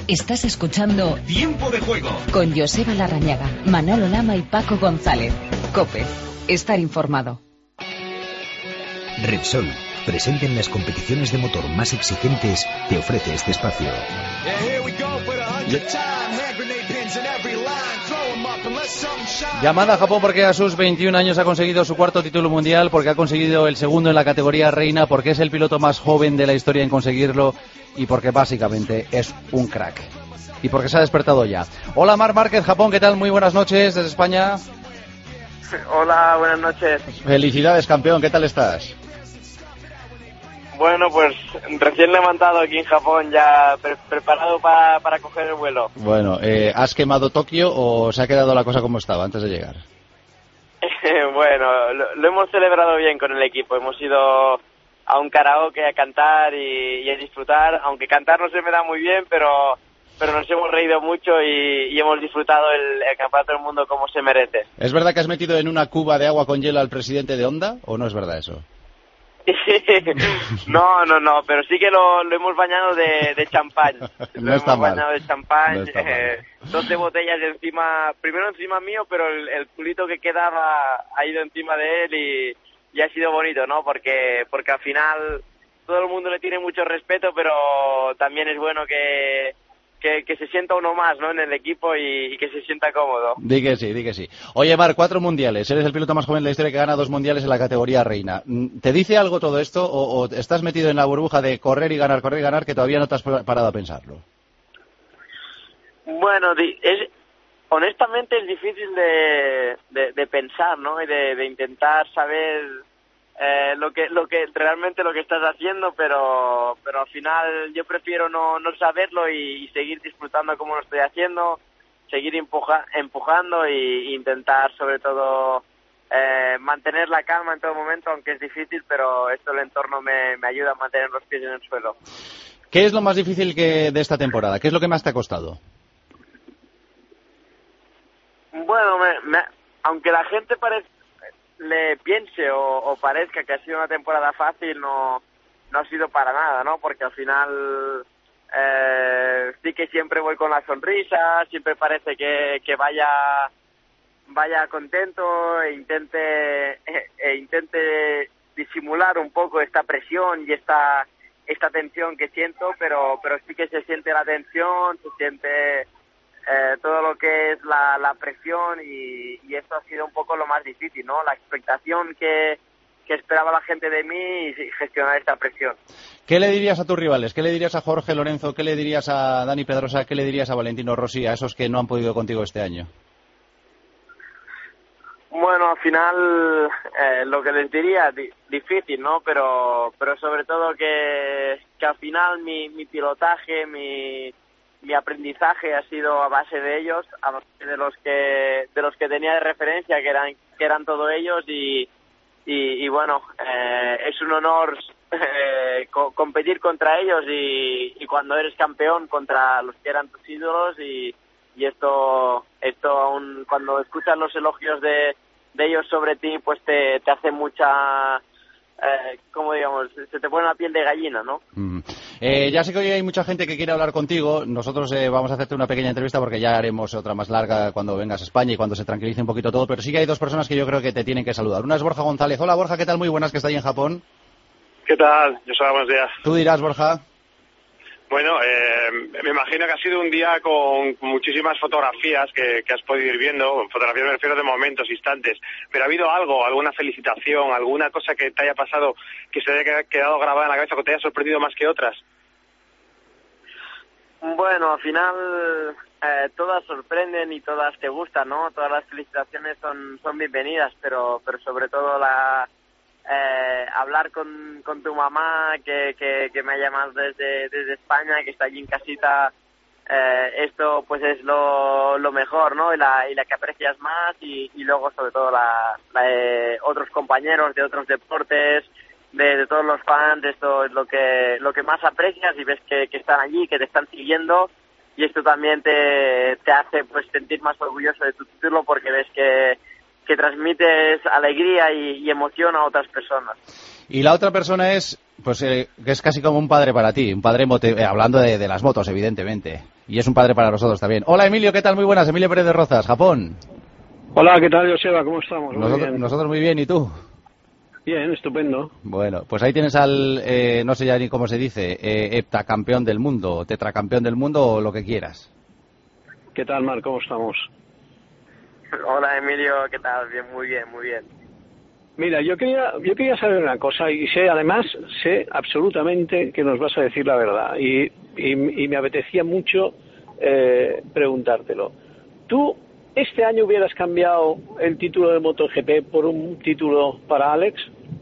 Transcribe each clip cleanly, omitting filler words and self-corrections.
Estás escuchando Tiempo de Juego con Joseba Larrañaga, Manolo Lama y Paco González. COPE. Estar informado. Repsol, presente en las competiciones de motor más exigentes, te ofrece este espacio. Llamada a Japón porque a sus 21 años ha conseguido su cuarto título mundial, porque ha conseguido el segundo en la categoría reina, porque es el piloto más joven de la historia en conseguirlo y porque básicamente es un crack. Y porque se ha despertado ya. Hola Marc Márquez, Japón, ¿qué tal? Muy buenas noches desde España. Hola, buenas noches. Felicidades, campeón, ¿qué tal estás? Bueno, pues recién levantado aquí en Japón, ya preparado para coger el vuelo. Bueno, ¿has quemado Tokio o se ha quedado la cosa como estaba antes de llegar? Bueno, lo hemos celebrado bien con el equipo. Hemos ido a un karaoke a cantar y a disfrutar, aunque cantar no se me da muy bien, pero nos hemos reído mucho y hemos disfrutado el campeonato del mundo como se merece. ¿Es verdad que has metido en una cuba de agua con hielo al presidente de Honda o no es verdad eso? No, pero sí que lo hemos bañado de champán. No está mal. Bañado de champán, no está mal. 12 botellas encima, primero encima mío, pero el culito que quedaba ha ido encima de él y ha sido bonito, ¿no? Porque al final todo el mundo le tiene mucho respeto, pero también es bueno que se sienta uno más, ¿no? En el equipo y que se sienta cómodo. Di que sí. Oye, Marc, 4 mundiales. Eres el piloto más joven de la historia que gana 2 mundiales en la categoría reina. ¿Te dice algo todo esto o estás metido en la burbuja de correr y ganar, que todavía no te has parado a pensarlo? Bueno, honestamente es difícil de pensar, ¿no? Y de intentar saber lo que realmente lo que estás haciendo, pero al final yo prefiero no saberlo y seguir disfrutando como lo estoy haciendo, seguir empujando e intentar sobre todo mantener la calma en todo momento, aunque es difícil, pero esto el entorno me ayuda a mantener los pies en el suelo. ¿Qué es lo más difícil de esta temporada? ¿Qué es lo que más te ha costado? Bueno, aunque la gente le piense o parezca que ha sido una temporada fácil, no ha sido para nada, ¿no? Porque al final sí que siempre voy con la sonrisa, siempre parece que vaya contento e intente disimular un poco esta presión y esta tensión que siento, pero sí que se siente la tensión, se siente todo lo que es la presión y esto ha sido un poco lo más difícil, ¿no? La expectación que esperaba la gente de mí y gestionar esta presión. ¿Qué le dirías a tus rivales? ¿Qué le dirías a Jorge Lorenzo? ¿Qué le dirías a Dani Pedrosa? ¿Qué le dirías a Valentino Rossi, a esos que no han podido contigo este año? Bueno, al final lo que les diría, difícil, ¿no? Pero sobre todo que al final mi pilotaje, mi aprendizaje ha sido a base de ellos, a base de los que tenía de referencia, que eran todos ellos y bueno, es un honor competir contra ellos y cuando eres campeón contra los que eran tus ídolos y esto aún cuando escuchas los elogios de ellos sobre ti, pues te hace mucha como digamos, se te pone la piel de gallina, ¿no? Ya sé que hoy hay mucha gente que quiere hablar contigo. Nosotros vamos a hacerte una pequeña entrevista porque ya haremos otra más larga cuando vengas a España y cuando se tranquilice un poquito todo, pero sí que hay 2 personas que yo creo que te tienen que saludar. Una es Borja González. Hola Borja, ¿qué tal? Muy buenas, que está ahí en Japón. ¿Qué tal? Yo soy, buenos días. Tú dirás, Borja. Bueno, me imagino que ha sido un día con muchísimas fotografías que has podido ir viendo. Fotografías me refiero de momentos, instantes. Pero ¿ha habido algo, alguna felicitación, alguna cosa que te haya pasado que se haya quedado grabada en la cabeza o que te haya sorprendido más que otras? Bueno, al final todas sorprenden y todas te gustan, ¿no? Todas las felicitaciones son bienvenidas, pero sobre todo hablar con tu mamá que me ha llamado desde España, que está allí en casita, esto pues es lo mejor, ¿no? Y la que aprecias más y luego sobre todo otros compañeros de otros deportes, de todos los fans, esto es lo que más aprecias y ves que están allí, que te están siguiendo y esto también te hace pues sentir más orgulloso de tu título porque ves que transmites alegría y emoción a otras personas. Y la otra persona es, pues, que es casi como un padre para ti, un padre hablando de las motos, evidentemente. Y es un padre para nosotros también. Hola, Emilio, ¿qué tal? Muy buenas. Emilio Pérez de Rozas, Japón. Hola, ¿qué tal, Joseba? ¿Cómo estamos? Nosotros muy bien, ¿y tú? Bien, estupendo. Bueno, pues ahí tienes al, no sé ya ni cómo se dice, heptacampeón del mundo, tetracampeón del mundo o lo que quieras. ¿Qué tal, Mar? ¿Cómo estamos? Hola, Emilio, ¿qué tal? Bien, muy bien, muy bien. Mira, yo quería saber una cosa y además sé absolutamente que nos vas a decir la verdad y me apetecía mucho preguntártelo. ¿Tú este año hubieras cambiado el título de MotoGP por un título para Alex?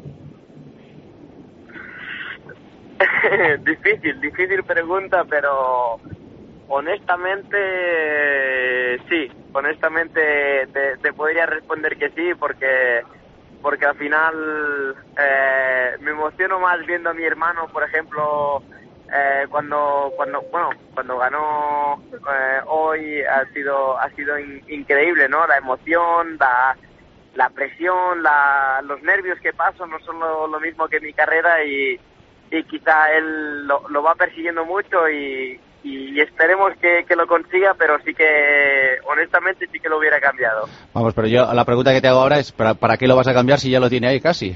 Difícil pregunta, pero honestamente sí, te podría responder que sí, porque al final me emociono más viendo a mi hermano, por ejemplo, cuando ganó hoy ha sido increíble, ¿no? La emoción, la presión, los nervios que paso no son lo mismo que mi carrera y quizá él lo va persiguiendo mucho y esperemos que lo consiga, pero sí que honestamente sí que lo hubiera cambiado. Vamos, pero yo la pregunta que te hago ahora es ¿para qué lo vas a cambiar si ya lo tiene ahí casi?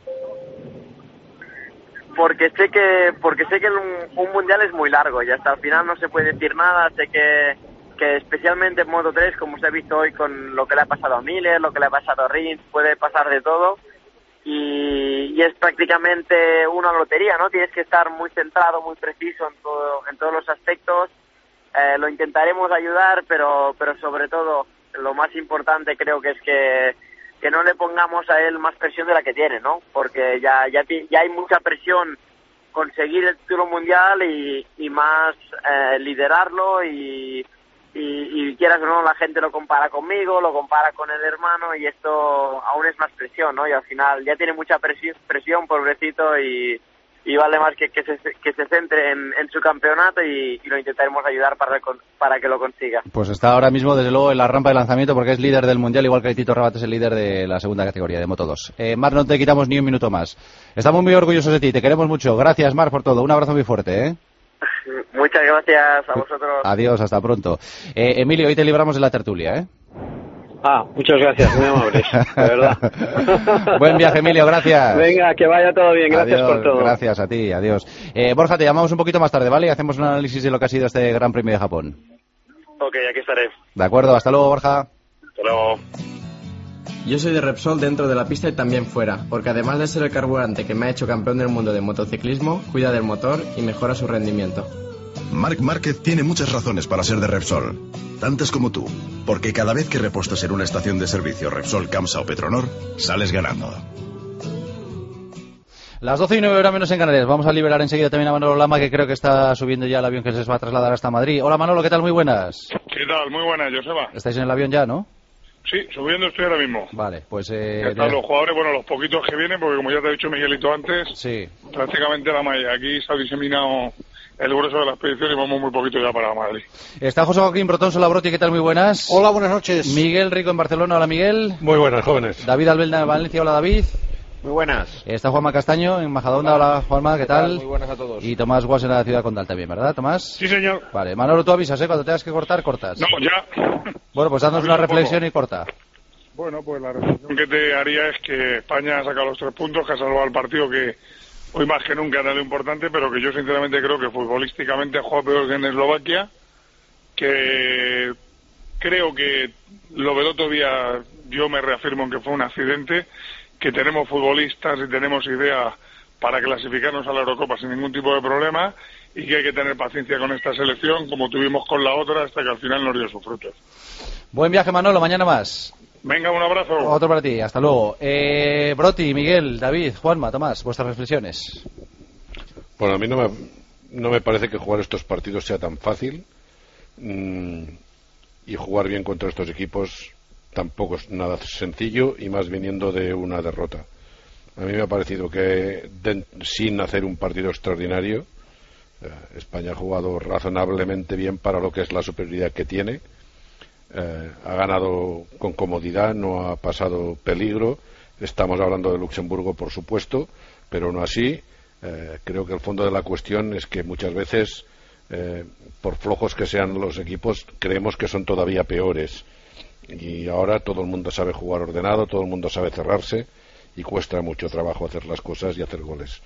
Porque sé que un mundial es muy largo y hasta el final no se puede decir nada. Sé que especialmente en Moto 3, como se ha visto hoy con lo que le ha pasado a Miller, lo que le ha pasado a Rins, puede pasar de todo. Y es prácticamente una lotería, ¿no? Tienes que estar muy centrado, muy preciso en todos los aspectos. Lo intentaremos ayudar, pero sobre todo lo más importante creo que es que no le pongamos a él más presión de la que tiene, ¿no? Porque ya hay mucha presión conseguir el título mundial y más liderarlo y quieras o no, la gente lo compara conmigo, lo compara con el hermano y esto aún es más presión, ¿no? Y al final ya tiene mucha presión, pobrecito, y vale más que se centre en su campeonato y lo intentaremos ayudar para que lo consiga. Pues está ahora mismo, desde luego, en la rampa de lanzamiento porque es líder del mundial, igual que Tito Rabat es el líder de la segunda categoría de Moto 2. Mar, no te quitamos ni un minuto más. Estamos muy orgullosos de ti, te queremos mucho. Gracias, Mar, por todo. Un abrazo muy fuerte, ¿eh? Muchas gracias a vosotros. Adiós, hasta pronto. Emilio, hoy te libramos de la tertulia, ¿eh? Muchas gracias, muy amables, de verdad. Buen viaje, Emilio, gracias. Venga, que vaya todo bien, gracias adiós, por todo. Gracias a ti, adiós. Borja, te llamamos un poquito más tarde, ¿vale? Y hacemos un análisis de lo que ha sido este Gran Premio de Japón. Ok, aquí estaré. De acuerdo, hasta luego, Borja. Hasta luego. Yo soy de Repsol dentro de la pista y también fuera, porque además de ser el carburante que me ha hecho campeón del mundo de motociclismo, cuida del motor y mejora su rendimiento. Marc Márquez tiene muchas razones para ser de Repsol, tantas como tú, porque cada vez que repostas en una estación de servicio Repsol, Camsa o Petronor, sales ganando. Las 12:09 menos en Canarias. Vamos a liberar enseguida también a Manolo Lama, que creo que está subiendo ya el avión que se va a trasladar hasta Madrid. Hola, Manolo, ¿qué tal? Muy buenas. ¿Qué tal? Muy buenas, Joseba. ¿Estáis en el avión ya, no? Sí, subiendo estoy ahora mismo. Vale, pues... Están los jugadores, bueno, los poquitos que vienen, porque como ya te ha dicho Miguelito antes, sí, prácticamente la mayoría. Aquí se ha diseminado el grueso de la expedición y vamos muy poquito ya para Madrid. Está José Joaquín Brotón, Solabroti, ¿qué tal? Muy buenas. Hola, buenas noches. Miguel Rico en Barcelona, hola Miguel. Muy buenas, jóvenes. David Albelda en Valencia, hola David. Muy buenas. Está Juanma Castaño en Majadahonda, hola Juanma, ¿qué tal? Muy buenas a todos. Y Tomás Guas en la ciudad condal también, ¿verdad, Tomás? Sí, señor. Vale, Manolo, tú avisas, cuando tengas que cortar, cortas. No, ya. Bueno, pues haznos una reflexión y corta. Bueno, pues la reflexión que te haría es que España ha sacado los 3 puntos, que ha salvado el partido, que hoy más que nunca era lo importante, pero que yo sinceramente creo que futbolísticamente ha jugado peor que en Eslovaquia, que creo que lo del otro día yo me reafirmo en que fue un accidente, que tenemos futbolistas y tenemos ideas para clasificarnos a la Eurocopa sin ningún tipo de problema y que hay que tener paciencia con esta selección, como tuvimos con la otra, hasta que al final nos dio sus frutos. Buen viaje, Manolo, mañana más. Venga, un abrazo. Otro para ti, hasta luego. Broti, Miguel, David, Juanma, Tomás, vuestras reflexiones. Bueno, a mí no me parece que jugar estos partidos sea tan fácil, y jugar bien contra estos equipos tampoco es nada sencillo, y más viniendo de una derrota. A mí me ha parecido que sin hacer un partido extraordinario, España ha jugado razonablemente bien para lo que es la superioridad que tiene. Ha ganado con comodidad, no ha pasado peligro. Estamos hablando de Luxemburgo, por supuesto, pero aún así creo que el fondo de la cuestión es que muchas veces, por flojos que sean los equipos, creemos que son todavía peores, y ahora todo el mundo sabe jugar ordenado, todo el mundo sabe cerrarse, y cuesta mucho trabajo hacer las cosas y hacer goles.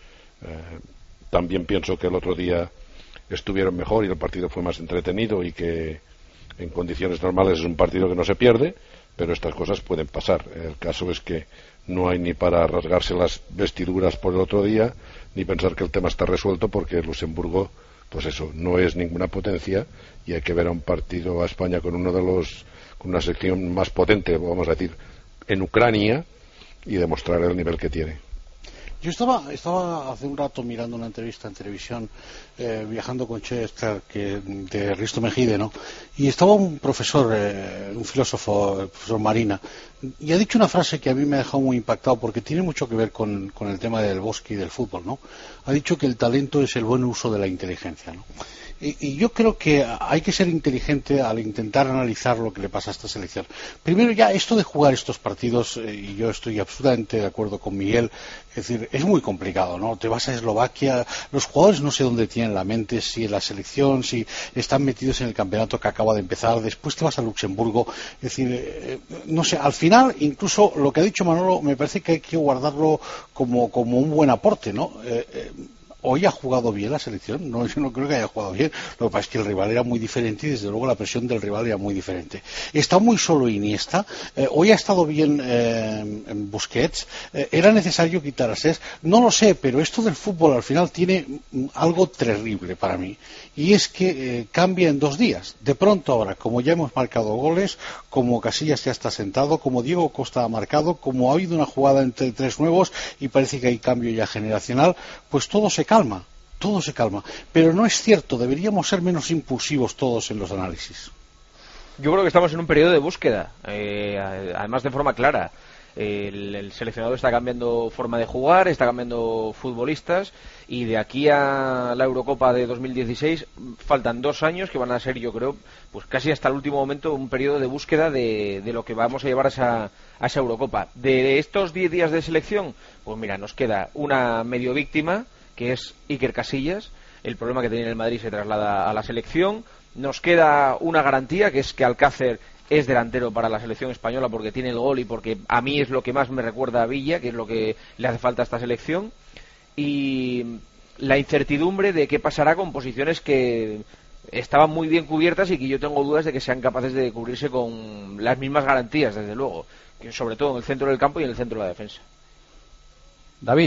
También pienso que el otro día estuvieron mejor y el partido fue más entretenido, y que en condiciones normales es un partido que no se pierde, pero estas cosas pueden pasar. El caso es que no hay ni para rasgarse las vestiduras por el otro día, ni pensar que el tema está resuelto, porque Luxemburgo, pues eso, no es ninguna potencia, y hay que ver a un partido, a España con una sección más potente, vamos a decir, en Ucrania, y demostrar el nivel que tiene. Yo estaba hace un rato mirando una entrevista en televisión, viajando con Chester, de Risto Mejide, ¿no? Y estaba un profesor, un filósofo, el profesor Marina, y ha dicho una frase que a mí me ha dejado muy impactado, porque tiene mucho que ver con el tema del bosque y del fútbol, ¿no? Ha dicho que el talento es el buen uso de la inteligencia, ¿no? Y yo creo que hay que ser inteligente al intentar analizar lo que le pasa a esta selección. Primero, ya esto de jugar estos partidos, y yo estoy absolutamente de acuerdo con Miguel, es decir, es muy complicado, ¿no? Te vas a Eslovaquia, los jugadores no sé dónde tienen la mente, si en la selección, si están metidos en el campeonato que acaba de empezar, después te vas a Luxemburgo, es decir, no sé, al final, incluso lo que ha dicho Manolo, me parece que hay que guardarlo como un buen aporte, ¿no? Hoy ha jugado bien la selección, no, yo no creo que haya jugado bien, lo que pasa es que el rival era muy diferente, y desde luego la presión del rival era muy diferente. Está muy solo Iniesta, hoy ha estado bien Busquets, era necesario quitar a Cés, no lo sé, pero esto del fútbol al final tiene algo terrible para mí, y es que cambia en 2 días. De pronto ahora, como ya hemos marcado goles, como Casillas ya está sentado, como Diego Costa ha marcado, como ha habido una jugada entre 3 nuevos y parece que hay cambio ya generacional, pues todo se calma, pero no es cierto, deberíamos ser menos impulsivos todos en los análisis. Yo creo que estamos en un periodo de búsqueda, además de forma clara. El seleccionador está cambiando forma de jugar, está cambiando futbolistas, y de aquí a la Eurocopa de 2016 faltan 2 años que van a ser, yo creo, pues casi hasta el último momento, un periodo de búsqueda de lo que vamos a llevar a esa Eurocopa. De estos 10 días de selección, pues mira, nos queda una medio víctima, que es Iker Casillas. El problema que tenía en el Madrid se traslada a la selección. Nos queda una garantía, que es que Alcácer es delantero para la selección española, porque tiene el gol y porque a mí es lo que más me recuerda a Villa, que es lo que le hace falta a esta selección. Y la incertidumbre de qué pasará con posiciones que estaban muy bien cubiertas y que yo tengo dudas de que sean capaces de cubrirse con las mismas garantías, desde luego, que sobre todo en el centro del campo y en el centro de la defensa. David.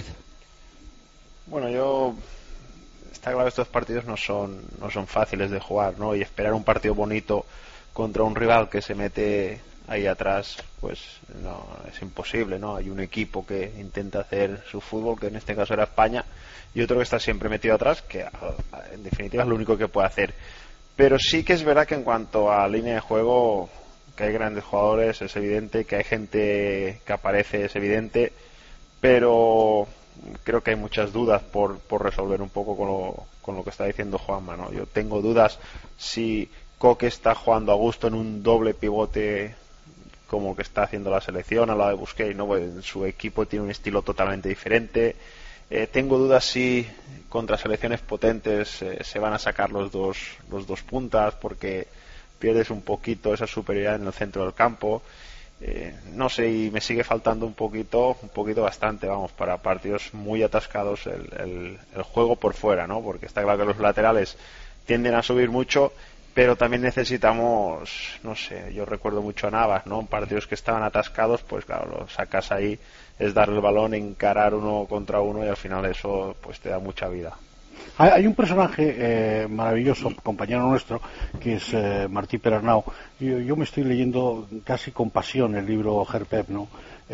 Bueno, está claro que estos partidos no son fáciles de jugar, ¿no? Y esperar un partido bonito contra un rival que se mete ahí atrás, pues no, es imposible, ¿no? Hay un equipo que intenta hacer su fútbol, que en este caso era España, y otro que está siempre metido atrás, que en definitiva es lo único que puede hacer. Pero sí que es verdad que en cuanto a línea de juego, que hay grandes jugadores, es evidente, que hay gente que aparece, es evidente, pero creo que hay muchas dudas por resolver un poco con lo que está diciendo Juanma, ¿no? Yo tengo dudas si Coque está jugando a gusto en un doble pivote como el que está haciendo la selección al lado de Busquets, ¿no? Pues su equipo tiene un estilo totalmente diferente. Tengo dudas si contra selecciones potentes se van a sacar los dos puntas, porque pierdes un poquito esa superioridad en el centro del campo. No sé, y me sigue faltando un poquito bastante, vamos, para partidos muy atascados el juego por fuera, ¿no? Porque está claro que los laterales tienden a subir mucho, pero también necesitamos, no sé, yo recuerdo mucho a Navas, ¿no? En partidos que estaban atascados, pues claro, lo sacas ahí, es darle el balón, encarar 1 contra 1, y al final eso pues te da mucha vida. Hay un personaje maravilloso, compañero nuestro, que es Martí Perarnau. Yo me estoy leyendo casi con pasión el libro Herpep, ¿no?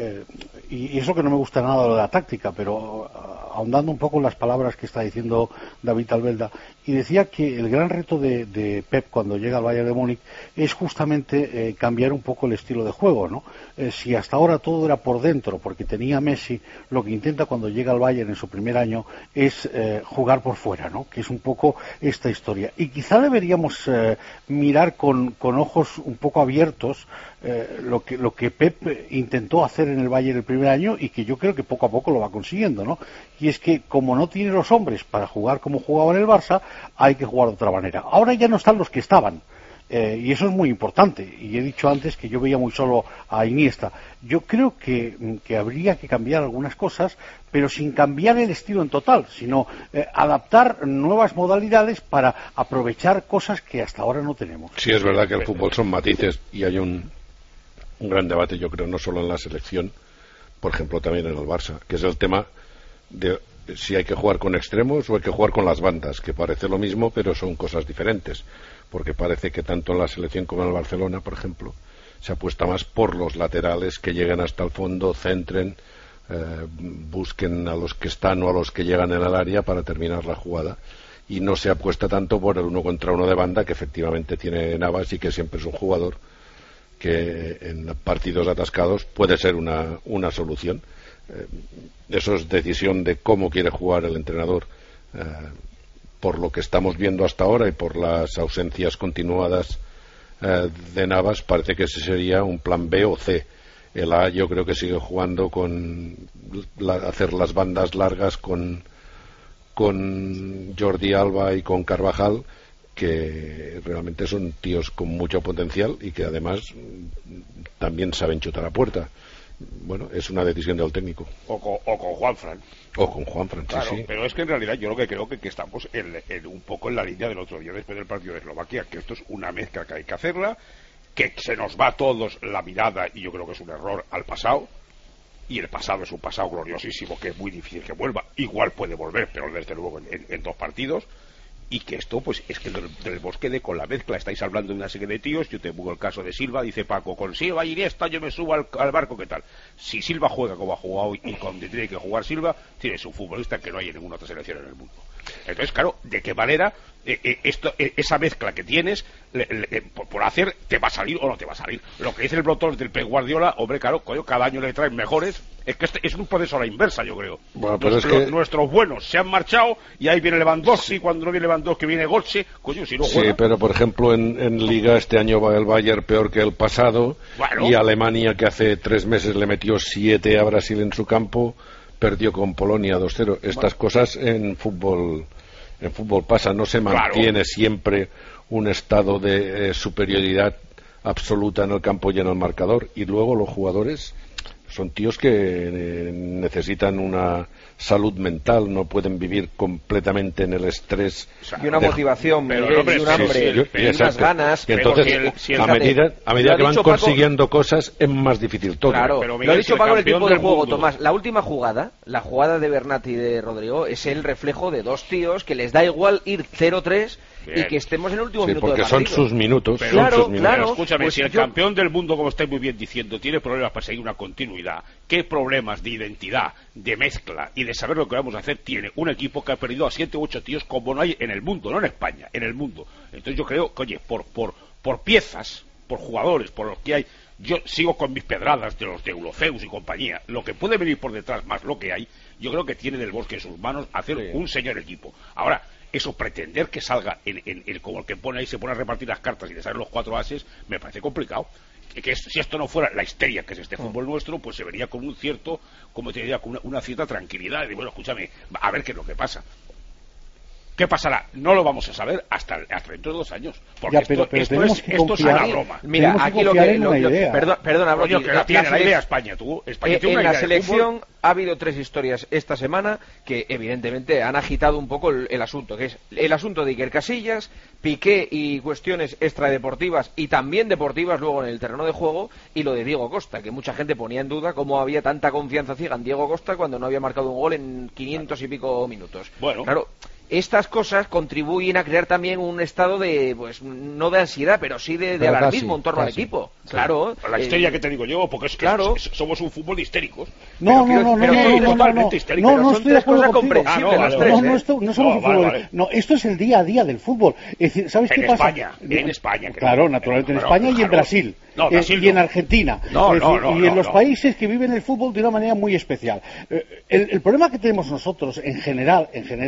Y eso que no me gusta nada de la táctica, pero ahondando un poco en las palabras que está diciendo David Albelda, y decía que el gran reto de Pep cuando llega al Bayern de Múnich es justamente cambiar un poco el estilo de juego, ¿no? Si hasta ahora todo era por dentro, porque tenía Messi, lo que intenta cuando llega al Bayern en su primer año es jugar por fuera, ¿no? Que es un poco esta historia. Y quizá deberíamos mirar con ojos un poco abiertos lo que Pep intentó hacer hacer en el Bayern el primer año y que yo creo que poco a poco lo va consiguiendo, ¿no? Y es que como no tiene los hombres para jugar como jugaba en el Barça, hay que jugar de otra manera. Ahora ya no están los que estaban. Y eso es muy importante. Y he dicho antes que yo veía muy solo a Iniesta. Yo creo que habría que cambiar algunas cosas, pero sin cambiar el estilo en total, sino adaptar nuevas modalidades para aprovechar cosas que hasta ahora no tenemos. Sí, es verdad que el fútbol son matices y hay un gran debate, yo creo, no solo en la selección, por ejemplo, también en el Barça, que es el tema de si hay que jugar con extremos o hay que jugar con las bandas, que parece lo mismo, pero son cosas diferentes. Porque parece que tanto en la selección como en el Barcelona, por ejemplo, se apuesta más por los laterales que lleguen hasta el fondo, centren, busquen a los que están o a los que llegan en el área para terminar la jugada, y no se apuesta tanto por el uno contra uno de banda, que efectivamente tiene Navas y que siempre es un jugador que en partidos atascados puede ser una solución. Eso es decisión de cómo quiere jugar el entrenador. Por lo que estamos viendo hasta ahora y por las ausencias continuadas de Navas, parece que ese sería un plan B o C. El A yo creo que sigue jugando con hacer las bandas largas con Jordi Alba y con Carvajal, que realmente son tíos con mucho potencial y que además también saben chutar a puerta. Bueno, es una decisión del técnico. O con Juanfran. O con Juanfran, claro, sí. Pero es que en realidad yo lo que creo que estamos un poco en la línea del otro día después del partido de Eslovaquia, que esto es una mezcla que hay que hacerla, que se nos va a todos la mirada, y yo creo que es un error, al pasado, y el pasado es un pasado gloriosísimo que es muy difícil que vuelva. Igual puede volver, pero desde luego en 2 partidos. Y que esto, pues, es que del Bosque de con la mezcla, estáis hablando de una serie de tíos, yo te pongo el caso de Silva, dice Paco, con Silva y Iniesta yo me subo al barco, ¿qué tal? Si Silva juega como ha jugado y como tiene que jugar Silva, tienes un futbolista que no hay en ninguna otra selección en el mundo. Entonces, claro, ¿de qué manera esa mezcla que tienes por hacer te va a salir o no te va a salir? Lo que dice el blog del Pep Guardiola, hombre, claro, coño, cada año le traen mejores. Es que es un proceso a la inversa, yo creo. Bueno, pero nuestros buenos se han marchado y ahí viene Lewandowski, cuando no viene Lewandowski viene Götze, coño, si no juega. Sí, pero por ejemplo en Liga este año va el Bayern peor que el pasado, bueno. Y Alemania, que hace 3 meses le metió 7 a Brasil en su campo, perdió con Polonia 2-0. Estas cosas en fútbol pasa, no se mantiene siempre un estado de superioridad absoluta en el campo y en el marcador, y luego los jugadores son tíos que necesitan una salud mental, no pueden vivir completamente en el estrés. Y una motivación, y un hambre, y unas ganas. Y entonces, a medida que van consiguiendo cosas, es más difícil todo. Claro, pero Miguel, lo ha dicho Paco en el tiempo del juego, Tomás. La última jugada, la jugada de Bernat y de Rodrigo, es el reflejo de 2 tíos que les da igual ir 0-3 y que estemos en el último minuto porque del partido. son sus minutos. Pero, claro, escúchame, pues si el campeón del mundo, como estáis muy bien diciendo, tiene problemas para seguir una continuidad, ¿qué problemas de identidad, de mezcla y de saber lo que vamos a hacer tiene un equipo que ha perdido a 7 u 8 tíos como no hay en el mundo, no en España, en el mundo? Entonces yo creo que, oye, por piezas, por jugadores, por los que hay, yo sigo con mis pedradas de los de Euroceus y compañía. Lo que puede venir por detrás más lo que hay, yo creo que tiene del Bosque en sus manos hacer un señor equipo. Ahora, eso pretender que salga como el que pone ahí, se pone a repartir las cartas y le salen los 4 ases, me parece complicado. Que si esto no fuera la histeria que es este fútbol nuestro, pues se vería con un cierto, como te diría, con una cierta tranquilidad. Y bueno, escúchame, a ver qué es lo que pasa. ¿Qué pasará? No lo vamos a saber hasta dentro de 2 años. Porque esto es una broma. Mira, aquí perdona, Bro, que tiene la idea España, tú. España tiene una en idea la selección ha habido 3 historias esta semana que evidentemente han agitado un poco el asunto, que es el asunto de Iker Casillas, Piqué y cuestiones extradeportivas y también deportivas luego en el terreno de juego, y lo de Diego Costa, que mucha gente ponía en duda cómo había tanta confianza ciega en Diego Costa cuando no había marcado un gol en 500 y pico minutos. Bueno, claro, estas cosas contribuyen a crear también un estado de, pues, no de ansiedad, pero sí de alarmismo en torno al equipo. Sí. Claro. La histeria que te digo yo, porque es que somos un fútbol de histéricos. No estoy de acuerdo contigo. No somos un fútbol. No, esto es el día a día del fútbol. Es decir, ¿sabes qué pasa? En España. Claro, naturalmente en España y en Brasil. y en Argentina. Y en los países que viven el fútbol de una manera muy especial. El problema que tenemos nosotros, en general,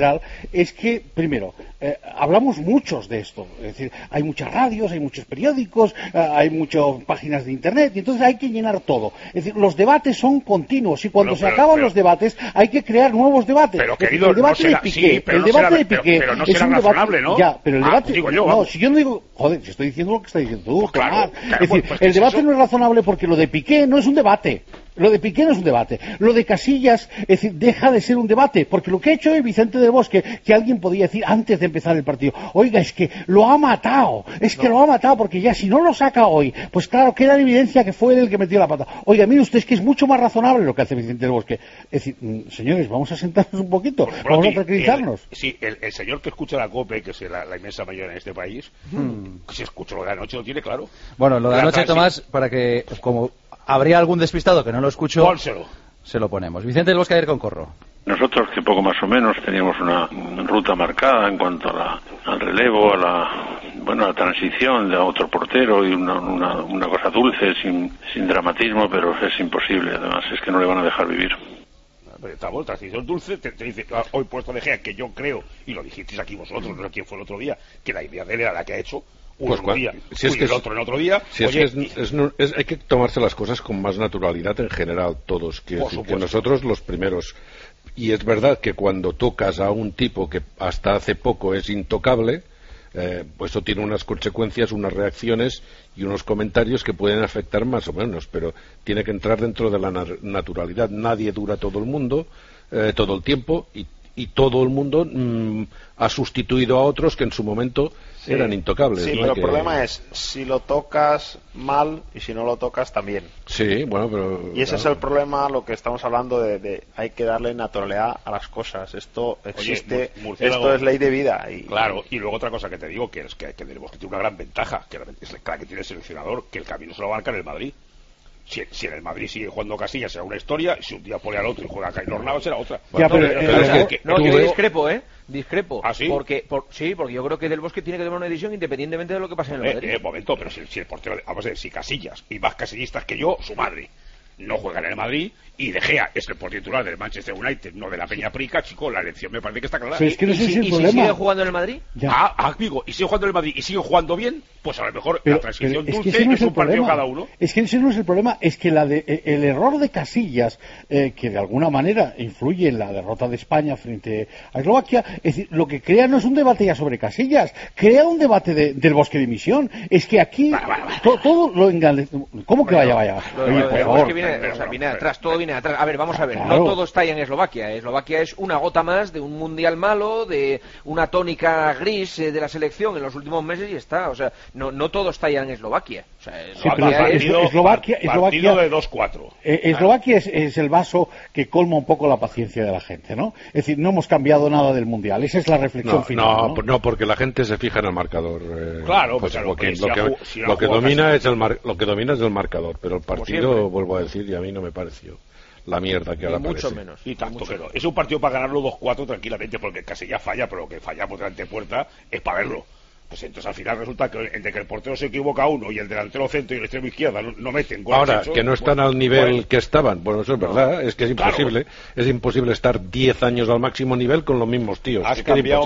es que, primero, hablamos muchos de esto. Es decir, hay muchas radios, hay muchos periódicos, hay muchas páginas de internet, y entonces hay que llenar todo. Es decir, los debates son continuos, y cuando se acaban los debates hay que crear nuevos debates. Pero, querido, el debate de Piqué, el debate de Piqué pero no será razonable, ¿no? Ya, pero el debate, digo yo, no, si yo no digo, joder, si estoy diciendo lo que está diciendo tú, claro, es decir, pues, el debate no es razonable porque lo de Piqué no es un debate. Lo de Piqué no es un debate. Lo de Casillas, es decir, deja de ser un debate, porque lo que ha hecho el Vicente del Bosque, que alguien podía decir antes de empezar el partido, oiga, es que lo ha matado, lo ha matado, porque ya si no lo saca hoy, pues claro, queda en evidencia que fue él el que metió la pata. Oiga, mire usted, es que es mucho más razonable lo que hace Vicente del Bosque. Es decir, señores, vamos a sentarnos un poquito, vamos a tranquilizarnos. El señor que escucha la COPE, que es la inmensa mayoría en este país, si escucha lo de anoche lo tiene claro. Bueno, lo de anoche, Tomás, para que, como habría algún despistado que no lo escuchó, se lo ponemos. Vicente del Bosque, ayer con Corro. Nosotros, que poco más o menos teníamos una ruta marcada en cuanto al relevo, a la transición de otro portero, y una cosa dulce, sin dramatismo, pero es imposible. Además, es que no le van a dejar vivir. Estamos, transición dulce, te dice, hoy puesto de Gea, que yo creo, y lo dijisteis aquí vosotros, no sé quién fue el otro día, que la idea de él era la que ha hecho. Uno un día, el otro en otro día. Hay que tomarse las cosas con más naturalidad en general, todos. Que nosotros los primeros. Y es verdad que cuando tocas a un tipo que hasta hace poco es intocable, pues eso tiene unas consecuencias, unas reacciones y unos comentarios que pueden afectar más o menos, pero tiene que entrar dentro de la naturalidad. Nadie dura todo el mundo, todo el tiempo, y todo el mundo ha sustituido a otros que en su momento eran intocables. Sí, pero el problema es si lo tocas mal y si no lo tocas también. Sí, bueno, pero... Y ese es el problema, lo que estamos hablando de hay que darle naturalidad a las cosas. Esto existe, esto es ley de vida. Claro, y luego otra cosa que te digo, que es que tenemos que tener una gran ventaja, que es la que tiene el seleccionador, que el camino se lo marca en el Madrid. Si en el Madrid sigue jugando Casillas será una historia, si un día pone al otro y juega Keylor Navas será otra. Yo discrepo. ¿Ah, sí? Porque yo creo que Del Bosque tiene que tomar una decisión independientemente de lo que pase en el Madrid. Momento, pero si el portero, vamos a ver, si Casillas y más casillistas que yo, su madre, no juegan en el Madrid, y De Gea es el portero titular del Manchester United, no de la Peña Prica, chico, la elección me parece que está clara. Es que no sé si ¿Y si sigue jugando en el Madrid? Amigo, y sigue jugando en el Madrid y sigue jugando bien, pues a lo mejor la transición dulce es un partido cada uno. Es que ese no es el problema, es que el error de Casillas, que de alguna manera influye en la derrota de España frente a Eslovaquia, es decir, lo que crea no es un debate ya sobre Casillas, crea un debate del Bosque de Misión. Es que aquí todo lo engaña. ¿Cómo que vaya? Oye, por favor. Viene atrás, todo viene atrás. A ver, vamos a ver, no todo está ahí en Eslovaquia. Eslovaquia es una gota más de un mundial malo, de una tónica gris de la selección en los últimos meses y está. O sea, no todo está ya en Eslovaquia. O sea, Eslovaquia partido de 2-4. Eslovaquia es el vaso que colma un poco la paciencia de la gente, ¿no? Es decir, no hemos cambiado nada del mundial. Esa es la reflexión final. No, porque la gente se fija en el marcador. Claro, pues claro, lo que domina es el marcador, pero el partido, vuelvo a decir, y a mí no me pareció la mierda que ahora mucho parece. Menos. Y tanto que no. Es un partido para ganarlo 2-4 tranquilamente, porque casi ya falla, pero lo que fallamos delante de puerta es para verlo. Pues entonces al final resulta que entre que el portero se equivoca uno y el delantero centro y el extremo izquierda no meten goles. Ahora, que no están al nivel que estaban, bueno, eso es verdad, es que es imposible, es imposible estar 10 años al máximo nivel con los mismos tíos. Has cambiado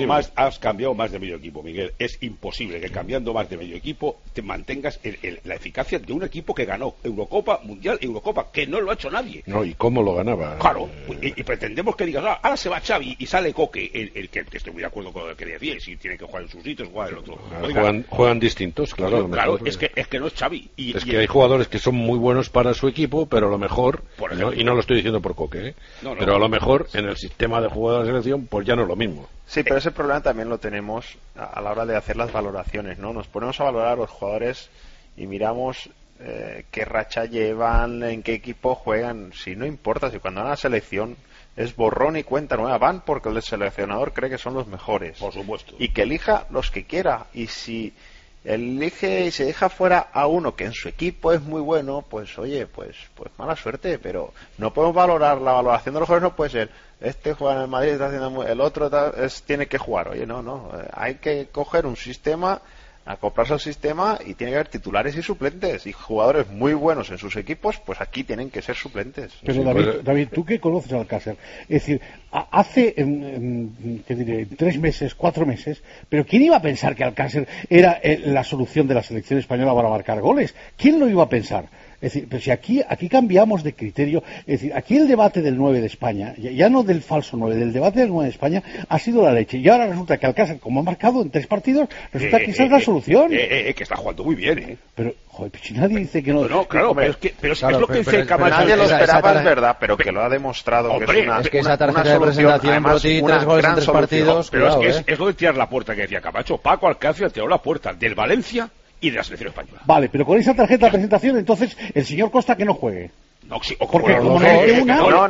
más de medio equipo, Miguel. Es imposible que cambiando más de medio equipo te mantengas la eficacia de un equipo que ganó Eurocopa, Mundial, Eurocopa, que no lo ha hecho nadie. No, ¿y cómo lo ganaba? Claro, y pretendemos que digas, ahora se va Xavi y sale Coque, el que estoy muy de acuerdo con lo que decía, si tiene que jugar en sus sitios, jugar el otro. Juegan distintos, claro. Claro, es que no es Xavi. Hay jugadores que son muy buenos para su equipo, pero a lo mejor, y no lo estoy diciendo por Coque, pero a lo mejor en el sistema de juego de la selección, pues ya no es lo mismo. Sí, pero ese problema también lo tenemos a la hora de hacer las valoraciones, ¿no? Nos ponemos a valorar a los jugadores y miramos qué racha llevan, en qué equipo juegan. Si no importa, si cuando van a la selección es borrón y cuenta nueva, van porque el seleccionador cree que son los mejores. Por supuesto. Y que elija los que quiera. Y si elige y se deja fuera a uno que en su equipo es muy bueno, pues oye, pues mala suerte. Pero no podemos valorar, la valoración de los jugadores no puede ser, este juega en el Madrid, está haciendo el otro tiene que jugar. Oye, no. Hay que coger un sistema acoplarse al sistema y tiene que haber titulares y suplentes y jugadores muy buenos en sus equipos, pues aquí tienen que ser suplentes. Pero David, tú que conoces al Alcácer, es decir, hace ¿qué diré? 3 meses, 4 meses, pero ¿quién iba a pensar que Alcácer era la solución de la selección española para marcar goles? ¿Quién lo iba a pensar? Es decir, pero si aquí cambiamos de criterio, es decir, aquí el debate del 9 de España, ya no del falso 9, del debate del 9 de España ha sido la leche. Y ahora resulta que Alcácer, como ha marcado en 3 partidos, resulta que esa es la solución. Que está jugando muy bien, Pero, joder, si nadie dice que no. No, claro, pero es lo que dice Camacho. Nadie lo esperaba, es verdad, pero que lo ha demostrado. Hombre, que es esa tarjeta de presentación, Broti, 3 goles en 3 partidos. Pero es lo de tirar la puerta que decía Camacho. Paco Alcácer tiró la puerta del Valencia y de la selección española. Vale, pero con esa tarjeta de presentación, entonces, el señor Costa que no juegue. No, sí, porque como no mete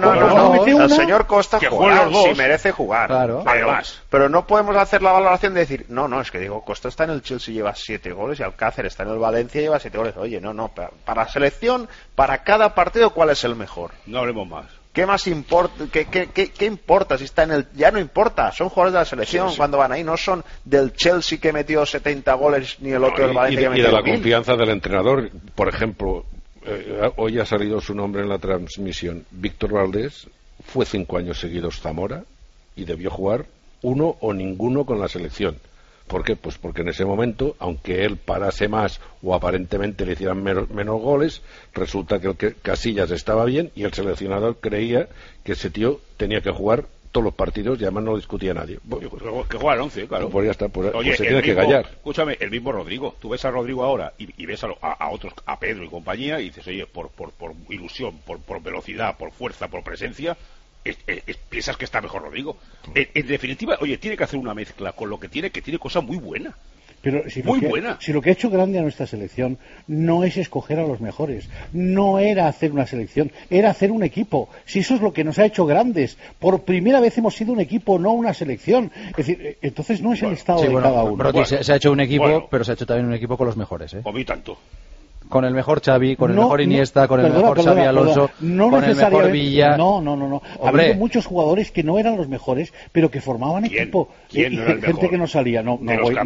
una, el señor Costa jugará si merece jugar. Claro. Pero no podemos hacer la valoración de decir, no, es que digo, Costa está en el Chelsea y lleva 7 goles y Alcácer está en el Valencia y lleva 7 goles. Oye, no, para la selección, para cada partido, ¿cuál es el mejor? No hablemos más. ¿Qué más importa? ¿Qué importa si está en el...? Ya no importa, son jugadores de la selección cuando van ahí, no son del Chelsea que metió 70 goles ni el otro del Valencia que metió y de la 1000. confianza del entrenador. Por ejemplo, hoy ha salido su nombre en la transmisión. Víctor Valdés fue 5 años seguidos Zamora y debió jugar 1 o ninguno con la selección. ¿Por qué? Pues porque en ese momento, aunque él parase más o aparentemente le hicieran menos goles, resulta que Casillas estaba bien y el seleccionador creía que ese tío tenía que jugar todos los partidos y además no lo discutía nadie. Que juega al 11, claro. Pues ya está, pues se tiene que callar. Escúchame, el mismo Rodrigo. Tú ves a Rodrigo ahora y ves a otros, a Pedro y compañía, y dices, oye, por ilusión, por velocidad, por fuerza, por presencia, piensas que está mejor Rodrigo. En definitiva, oye, tiene que hacer una mezcla con lo que tiene cosas muy buenas. Pero si lo que ha hecho grande a nuestra selección no es escoger a los mejores, no era hacer una selección, era hacer un equipo. Si eso es lo que nos ha hecho grandes, por primera vez hemos sido un equipo, no una selección. Es decir, entonces no es el estado de cada uno. Broti, se ha hecho un equipo, pero se ha hecho también un equipo con los mejores. Comí tanto. Con el mejor Xavi, con el mejor Iniesta, con el mejor Xavi Alonso, con el mejor Villa. No. Ha habido muchos jugadores que no eran los mejores, pero que formaban equipo. ¿Quién no era el gente mejor? Que no salía. No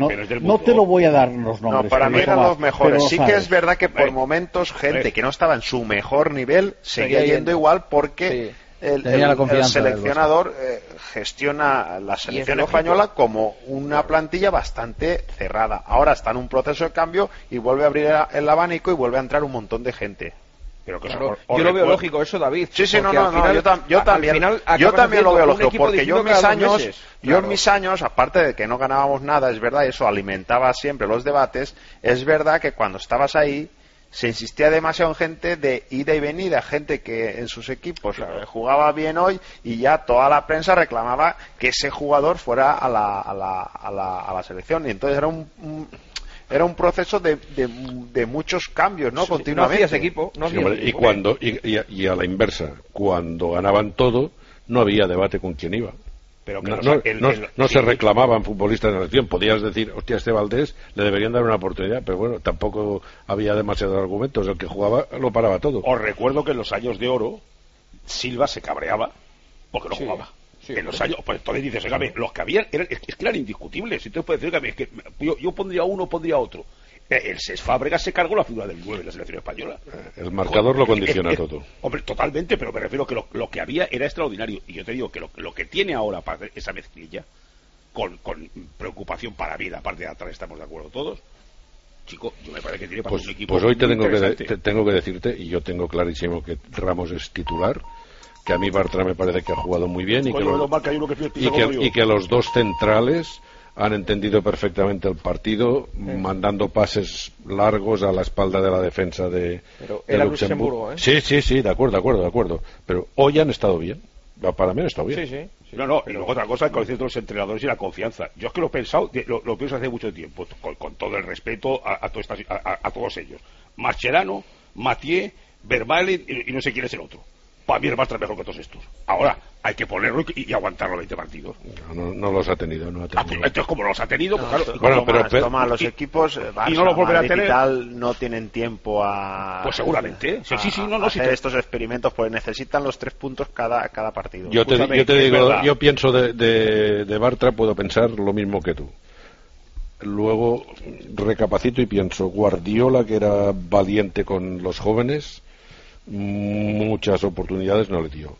te lo voy a dar los nombres. No, para mí eran los mejores. Sí que es verdad que por momentos gente que no estaba en su mejor nivel seguía yendo igual porque... El seleccionador gestiona la selección española como una plantilla bastante cerrada. Ahora está en un proceso de cambio y vuelve a abrir el abanico y vuelve a entrar un montón de gente. Pero que yo lo veo lógico eso, David. Sí, yo también lo veo lógico, porque yo en mis años, aparte de que no ganábamos nada, es verdad, eso alimentaba siempre los debates, es verdad que cuando estabas ahí se insistía demasiado en gente de ida y venida, gente que en sus equipos jugaba bien hoy y ya toda la prensa reclamaba que ese jugador fuera a la selección, y entonces era un proceso de muchos cambios, ¿no? Continuamente. No hacías equipo. Y a la inversa, cuando ganaban todo, no había debate con quién iba. Pero no se reclamaban futbolistas de la selección. Podías decir, hostia, este Valdés le deberían dar una oportunidad, pero bueno, tampoco había demasiados argumentos. El que jugaba lo paraba todo. Os recuerdo que en los años de oro Silva se cabreaba porque no jugaba. En los años, pues entonces dices, los que habían es que eran indiscutibles. Entonces puedes decir que yo pondría uno, pondría otro. El Cesc Fábregas se cargó la figura del 9 de la selección española. El marcador lo condiciona todo. Hombre, totalmente, pero me refiero que lo que había era extraordinario. Y yo te digo que lo que tiene ahora para esa mezclilla, con preocupación para vida, aparte de atrás estamos de acuerdo todos, chico, yo me parece que tiene para un equipo. Pues hoy tengo que decirte, y yo tengo clarísimo que Ramos es titular, que a mí Bartra me parece que ha jugado muy bien y que los dos centrales han entendido perfectamente el partido, mandando pases largos a la espalda de la defensa de Luxemburgo. Sí, de acuerdo. Pero hoy han estado bien. Para mí han estado bien. Sí. No, y luego otra cosa es que dicen los entrenadores y la confianza. Yo es que lo he pensado, lo pienso hace mucho tiempo, con todo el respeto a todos ellos. Mascherano, Mathieu, Vermaelen y no sé quién es el otro. Para mí el Bartra es mejor que todos estos. Ahora, hay que ponerlo y aguantarlo 20 partidos. No los ha tenido. Entonces, como los ha tenido, pues claro. Toma, los equipos Barça, y no los volverá a tener. No tienen tiempo a... Pues seguramente. Estos experimentos, pues necesitan los 3 puntos cada partido. Yo te digo, yo pienso de Bartra, puedo pensar lo mismo que tú. luego recapacito y pienso, Guardiola, que era valiente con los jóvenes, muchas oportunidades no le dio.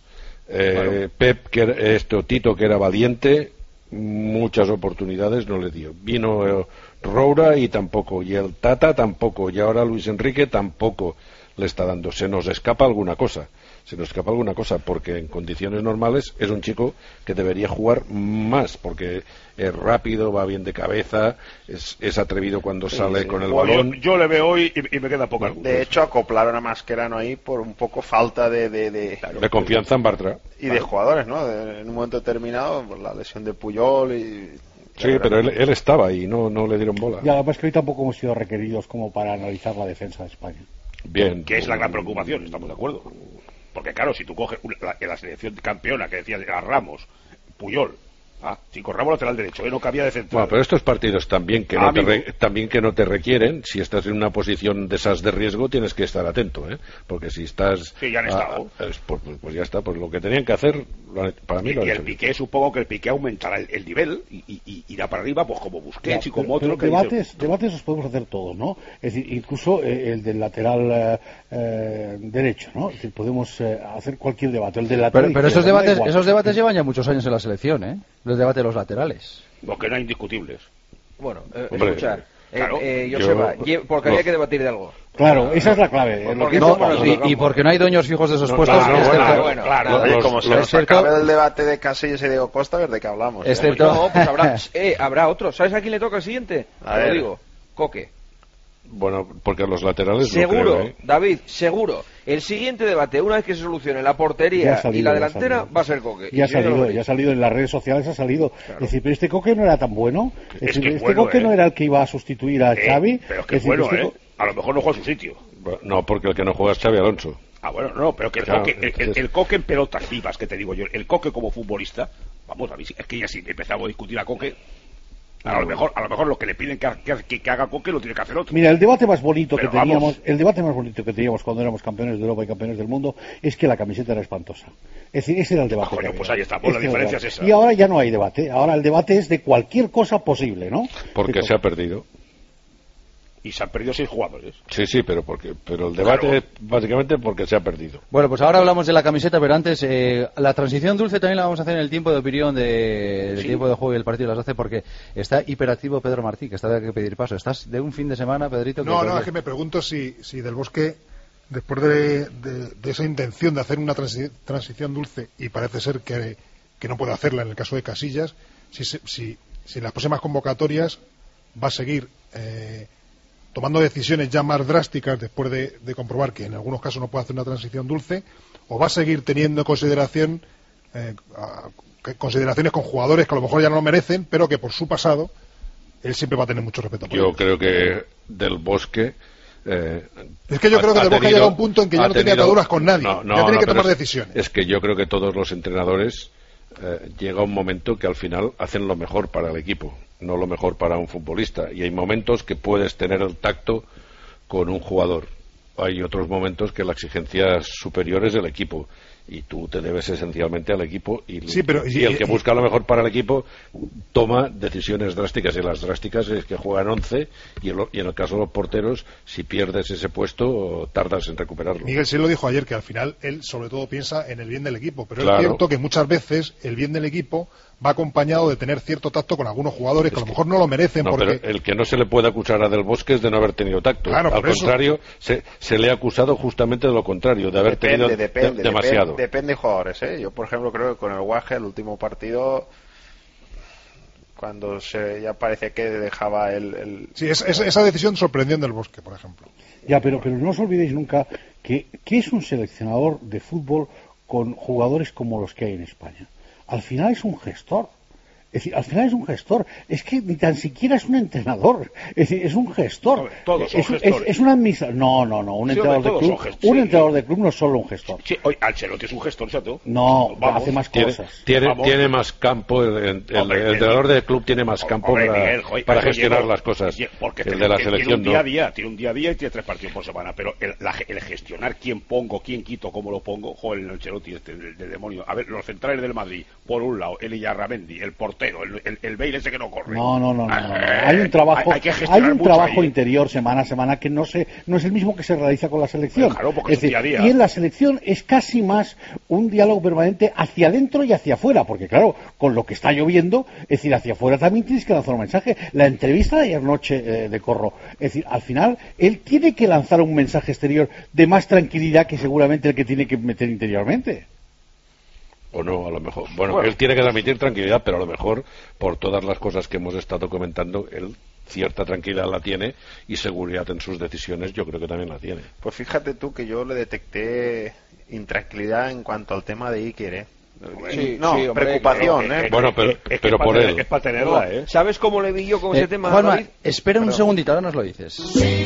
Pep, Tito, que era valiente, muchas oportunidades no le dio. Vino Roura y tampoco, y el Tata tampoco, y ahora Luis Enrique tampoco le está dando. Se nos escapa alguna cosa, porque en condiciones normales es un chico que debería jugar más, porque es rápido, va bien de cabeza, es atrevido cuando sale con el balón. Yo le veo hoy y me queda poca duda. De hecho, acoplaron a Mascherano ahí por un poco falta de confianza en Bartra. Y de jugadores, ¿no? En un momento determinado, por la lesión de Puyol y... Sí, pero él estaba ahí, no le dieron bola. Ya, además que hoy tampoco hemos sido requeridos como para analizar la defensa de España. Bien. Que es la gran preocupación, estamos de acuerdo. Porque claro, si tú coges la selección campeona que decía a Ramos, Puyol, Chico Ramos lateral derecho, no cabía de central. Bueno, pero estos partidos también que no te requieren, si estás en una posición de esas de riesgo, tienes que estar atento, porque si estás... Sí, ya han estado. Pues ya está, pues lo que tenían que hacer, para mí lo han hecho. Y el Piqué, supongo que el Piqué aumentará el nivel y irá para arriba, pues como Busquets y como otro. Debates los podemos hacer todos, ¿no? Es decir, incluso el del lateral derecho, ¿no? Es decir, podemos hacer cualquier debate. El del lateral pero esos debates llevan ya muchos años en la selección, ¿eh? Los debates de los laterales. Porque no hay indiscutibles. Bueno, escuchar. Claro, Joseba, porque había que debatir de algo. Claro, esa es la clave. Y porque no hay dueños fijos de esos puestos. Como se nos acabe el debate de Casillas y Diego Costa, a ver de qué hablamos. No, pues habrá otro. ¿Sabes a quién le toca el siguiente? Te lo digo. Coque. Bueno, porque a los laterales seguro, no creo, David, seguro. El siguiente debate, una vez que se solucione la portería y la delantera, va a ser Coque. Ya ha salido en las redes sociales, Claro. Es decir, pero este Coque no era tan bueno. Coque no era el que iba a sustituir a Xavi. Pero es que es bueno, A lo mejor no juega a su sitio. No, porque el que no juega es Xavi Alonso. Bueno, no, pero que el Coque en pelotas vivas, que te digo yo, el Coque como futbolista, vamos, a mí es que ya si empezamos a discutir a Coque... A lo mejor lo que le piden que haga Coque lo tiene que hacer otro. Mira, el debate más bonito que teníamos cuando éramos campeones de Europa y campeones del mundo es que la camiseta era espantosa. Es decir, ese era el debate. Pues ahí está, la diferencia es esa. Y ahora ya no hay debate. Ahora el debate es de cualquier cosa posible, ¿no? Porque se ha perdido. Y se han perdido 6 jugadores. Sí, pero el debate es básicamente porque se ha perdido. Bueno, pues ahora hablamos de la camiseta, pero antes la transición dulce también la vamos a hacer en el tiempo de opinión del tiempo de juego y el partido de las 12, porque está hiperactivo Pedro Martí, que está de que pedir paso. ¿Estás de un fin de semana, Pedrito? Es que me pregunto si Del Bosque, después de esa intención de hacer una transición dulce, y parece ser que no puede hacerla en el caso de Casillas, si en las próximas convocatorias va a seguir tomando decisiones ya más drásticas después de comprobar que en algunos casos no puede hacer una transición dulce, o va a seguir teniendo consideraciones con jugadores que a lo mejor ya no lo merecen, pero que por su pasado él siempre va a tener mucho respeto por ellos. Yo creo que Del Bosque... es que yo creo que Del Bosque ha llegado a un punto en que ya no tiene ataduras con nadie, ya tiene que tomar decisiones. Es que yo creo que todos los entrenadores llega un momento que al final hacen lo mejor para el equipo, no lo mejor para un futbolista, y hay momentos que puedes tener el tacto con un jugador, hay otros momentos que la exigencia superior es del equipo y tú te debes esencialmente al equipo y el que busca lo mejor para el equipo toma decisiones drásticas, y las drásticas es que juegan 11 y en el caso de los porteros, si pierdes ese puesto tardas en recuperarlo. Miguel sí lo dijo ayer, que al final él sobre todo piensa en el bien del equipo, pero claro, es cierto que muchas veces el bien del equipo va acompañado de tener cierto tacto con algunos jugadores que a lo mejor no lo merecen. Pero el que no se le puede acusar a Del Bosque es de no haber tenido tacto. Claro, al contrario, se le ha acusado justamente de lo contrario, de haber tenido demasiado. Depende de jugadores, Yo, por ejemplo, creo que con el Guaje, el último partido, cuando ya parece que dejaba el... Sí, esa decisión sorprendió en Del Bosque, por ejemplo. Ya, pero no os olvidéis nunca que es un seleccionador de fútbol con jugadores como los que hay en España. Al final es un gestor. Es decir, al final es un gestor. Es que ni tan siquiera es un entrenador. Es decir, es un gestor. Todos son gestores. Es un administrador. No. Un entrenador de club. Entrenador de club no es solo un gestor. Sí, hoy Ancelotti es un gestor, ¿cierto? No, hace más cosas. Tiene más campo. El entrenador de club tiene más campo para gestionar las cosas. Porque el de la selección tiene un día a día y tiene 3 partidos por semana. Pero el gestionar quién pongo, quién quito, cómo lo pongo, el Ancelotti del demonio. A ver, los centrales del Madrid, por un lado, el Illarramendi, el portero portero, el Bale ese que no corre. No. Hay un trabajo, hay un trabajo interior semana a semana que no es el mismo que se realiza con la selección. Claro, porque es decir, día a día. Y en la selección es casi más un diálogo permanente hacia adentro y hacia afuera, porque claro, con lo que está lloviendo, es decir, hacia afuera también tienes que lanzar un mensaje. La entrevista de ayer noche de Corro, es decir, al final él tiene que lanzar un mensaje exterior de más tranquilidad que seguramente el que tiene que meter interiormente. O no, a lo mejor. Bueno, él tiene que transmitir tranquilidad, pero a lo mejor, por todas las cosas que hemos estado comentando, él cierta tranquilidad la tiene y seguridad en sus decisiones yo creo que también la tiene. Pues fíjate tú que yo le detecté intranquilidad en cuanto al tema de Iker, ¿eh? Sí, preocupación, Bueno, pero por él. Es para tenerla, ¿eh? ¿Sabes cómo le vi yo con ese tema, Juanma, David? espera un segundito, ahora nos lo dices.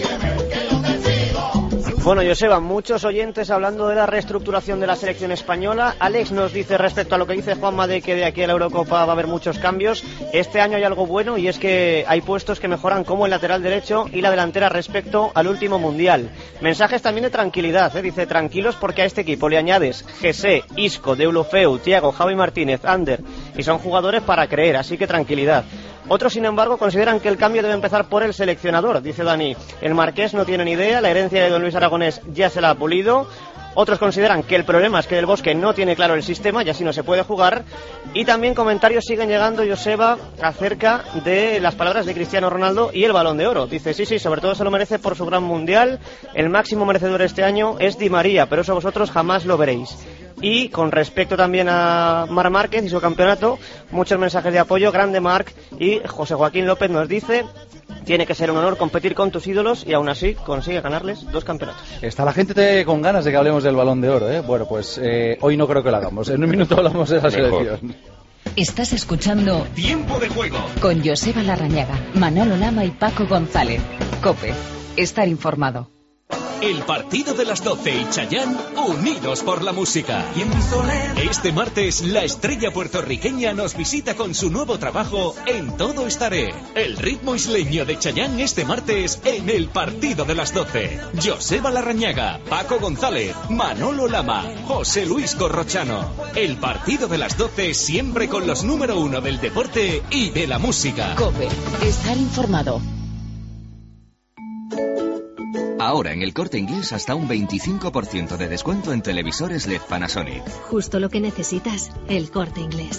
Bueno, Joseba, muchos oyentes hablando de la reestructuración de la selección española. Alex nos dice respecto a lo que dice Juanma de que de aquí a la Eurocopa va a haber muchos cambios. Este año hay algo bueno y es que hay puestos que mejoran como el lateral derecho y la delantera respecto al último mundial. Mensajes también de tranquilidad, dice tranquilos porque a este equipo le añades José, Isco, Deulofeu, Thiago, Javi Martínez, Ander y son jugadores para creer, así que tranquilidad. Otros, sin embargo, consideran que el cambio debe empezar por el seleccionador, dice Dani. El Marqués no tiene ni idea, la herencia de don Luis Aragonés ya se la ha pulido. Otros consideran que el problema es que Del Bosque no tiene claro el sistema y así no se puede jugar. Y también comentarios siguen llegando, Joseba, acerca de las palabras de Cristiano Ronaldo y el Balón de Oro. Dice, sí, sobre todo se lo merece por su gran mundial. El máximo merecedor este año es Di María, pero eso vosotros jamás lo veréis. Y con respecto también a Marc Márquez y su campeonato, muchos mensajes de apoyo, grande Marc. Y José Joaquín López nos dice, tiene que ser un honor competir con tus ídolos y aún así consigue ganarles 2 campeonatos. Está la gente con ganas de que hablemos del Balón de Oro, ¿eh? Bueno, pues hoy no creo que lo hagamos. En un minuto hablamos de la selección. Estás escuchando Tiempo de Juego con Joseba Larrañaga, Manolo Lama y Paco González. COPE. Estar informado. El partido de las 12 y Chayanne unidos por la música. Este martes la estrella puertorriqueña nos visita con su nuevo trabajo En Todo Estaré. El ritmo isleño de Chayanne este martes en el partido de las 12. Joseba Larrañaga, Paco González, Manolo Lama, José Luis Corrochano. El partido de las 12 siempre con los número 1 del deporte y de la música. COPE. Estar informado. Ahora en el Corte Inglés hasta un 25% de descuento en televisores LED Panasonic. Justo lo que necesitas, el Corte Inglés.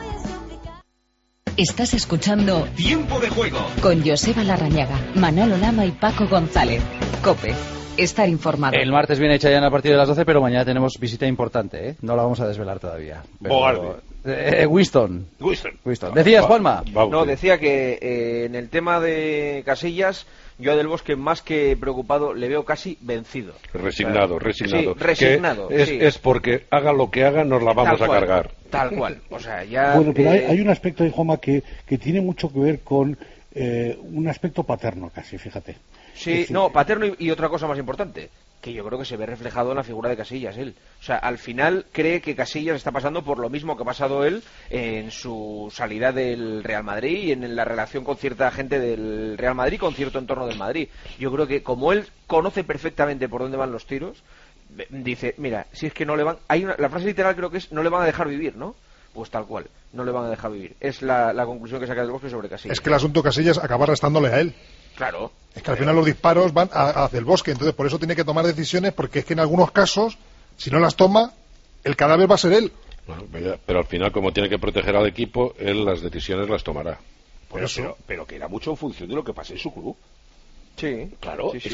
Estás escuchando Tiempo de Juego con Joseba Larrañaga, Manolo Lama y Paco González. COPE. Estar informado. El martes viene Chayanne a partir de las 12, pero mañana tenemos visita importante, ¿eh? No la vamos a desvelar todavía. Pero... Winston. Decías, Juanma. No, decía que en el tema de Casillas, yo a Del Bosque más que preocupado le veo casi vencido. Resignado. Sí, resignado. Es porque haga lo que haga, nos la vamos a cargar. Tal cual. O sea, ya. Bueno, pero hay un aspecto de Juanma que tiene mucho que ver con un aspecto paterno casi, fíjate. Sí, paterno y otra cosa más importante, que yo creo que se ve reflejado en la figura de Casillas, él. O sea, al final cree que Casillas está pasando por lo mismo que ha pasado él en su salida del Real Madrid y en la relación con cierta gente del Real Madrid, con cierto entorno del Madrid. Yo creo que como él conoce perfectamente por dónde van los tiros, dice, mira, si es que no le van... la frase literal creo que es, no le van a dejar vivir, ¿no? Pues tal cual, no le van a dejar vivir. Es la conclusión que saca Del Bosque sobre Casillas. Es que el asunto Casillas acaba restándole a él. Claro. Es que al final los disparos van hacia el Bosque, entonces por eso tiene que tomar decisiones, porque es que en algunos casos, si no las toma, el cadáver va a ser él. Bueno, pero al final, como tiene que proteger al equipo, él las decisiones las tomará. Pero que era mucho en función de lo que pasa en su club. Sí, claro. Sí.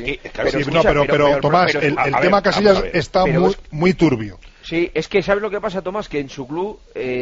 Pero Tomás, el tema Casillas está muy turbio. Sí, es que ¿sabes lo que pasa, Tomás? Que en su club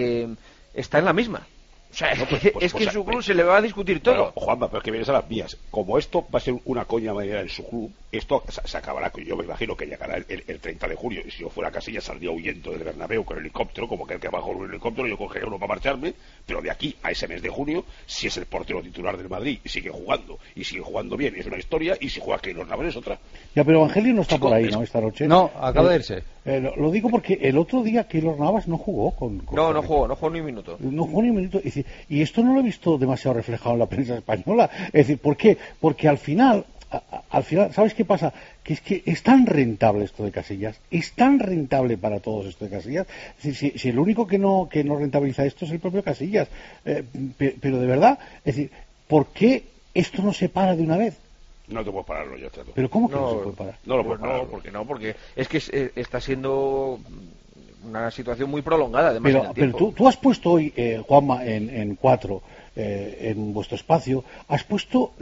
está en la misma. O sea, es que en su club se le va a discutir todo. Bueno, Juanma, pero es que vienes a las vías. Como esto va a ser una coña mañana en su club, esto se acabará. Yo me imagino que llegará el 30 de junio. Y si yo fuera Casillas, saldría huyendo del Bernabéu con el helicóptero, como que bajo un helicóptero, yo cogería uno para marcharme. Pero de aquí a ese mes de junio, si es el portero titular del Madrid y sigue jugando bien, es una historia. Y si juega Keylor Navas es otra. Ya, pero Evangelio no está por ahí, ¿no? Esta noche. No, acaba de irse. Lo digo porque el otro día Keylor Navas no jugó No jugó ni un minuto. No jugó ni un minuto. Es decir, decir, y esto no lo he visto demasiado reflejado en la prensa española. Es decir, ¿por qué? Porque al final, ¿sabes qué pasa? Que es tan rentable esto de Casillas, es tan rentable para todos esto de Casillas. Es decir, si el único que no rentabiliza esto es el propio Casillas. Pero de verdad, es decir, ¿por qué esto no se para de una vez? No te puedo pararlo ya, Cerdo. ¿Pero cómo que no se puede parar? No lo puedo parar. Porque es que está siendo una situación muy prolongada, además. Pero tú has puesto hoy, Juanma, en 4, en vuestro espacio, has puesto,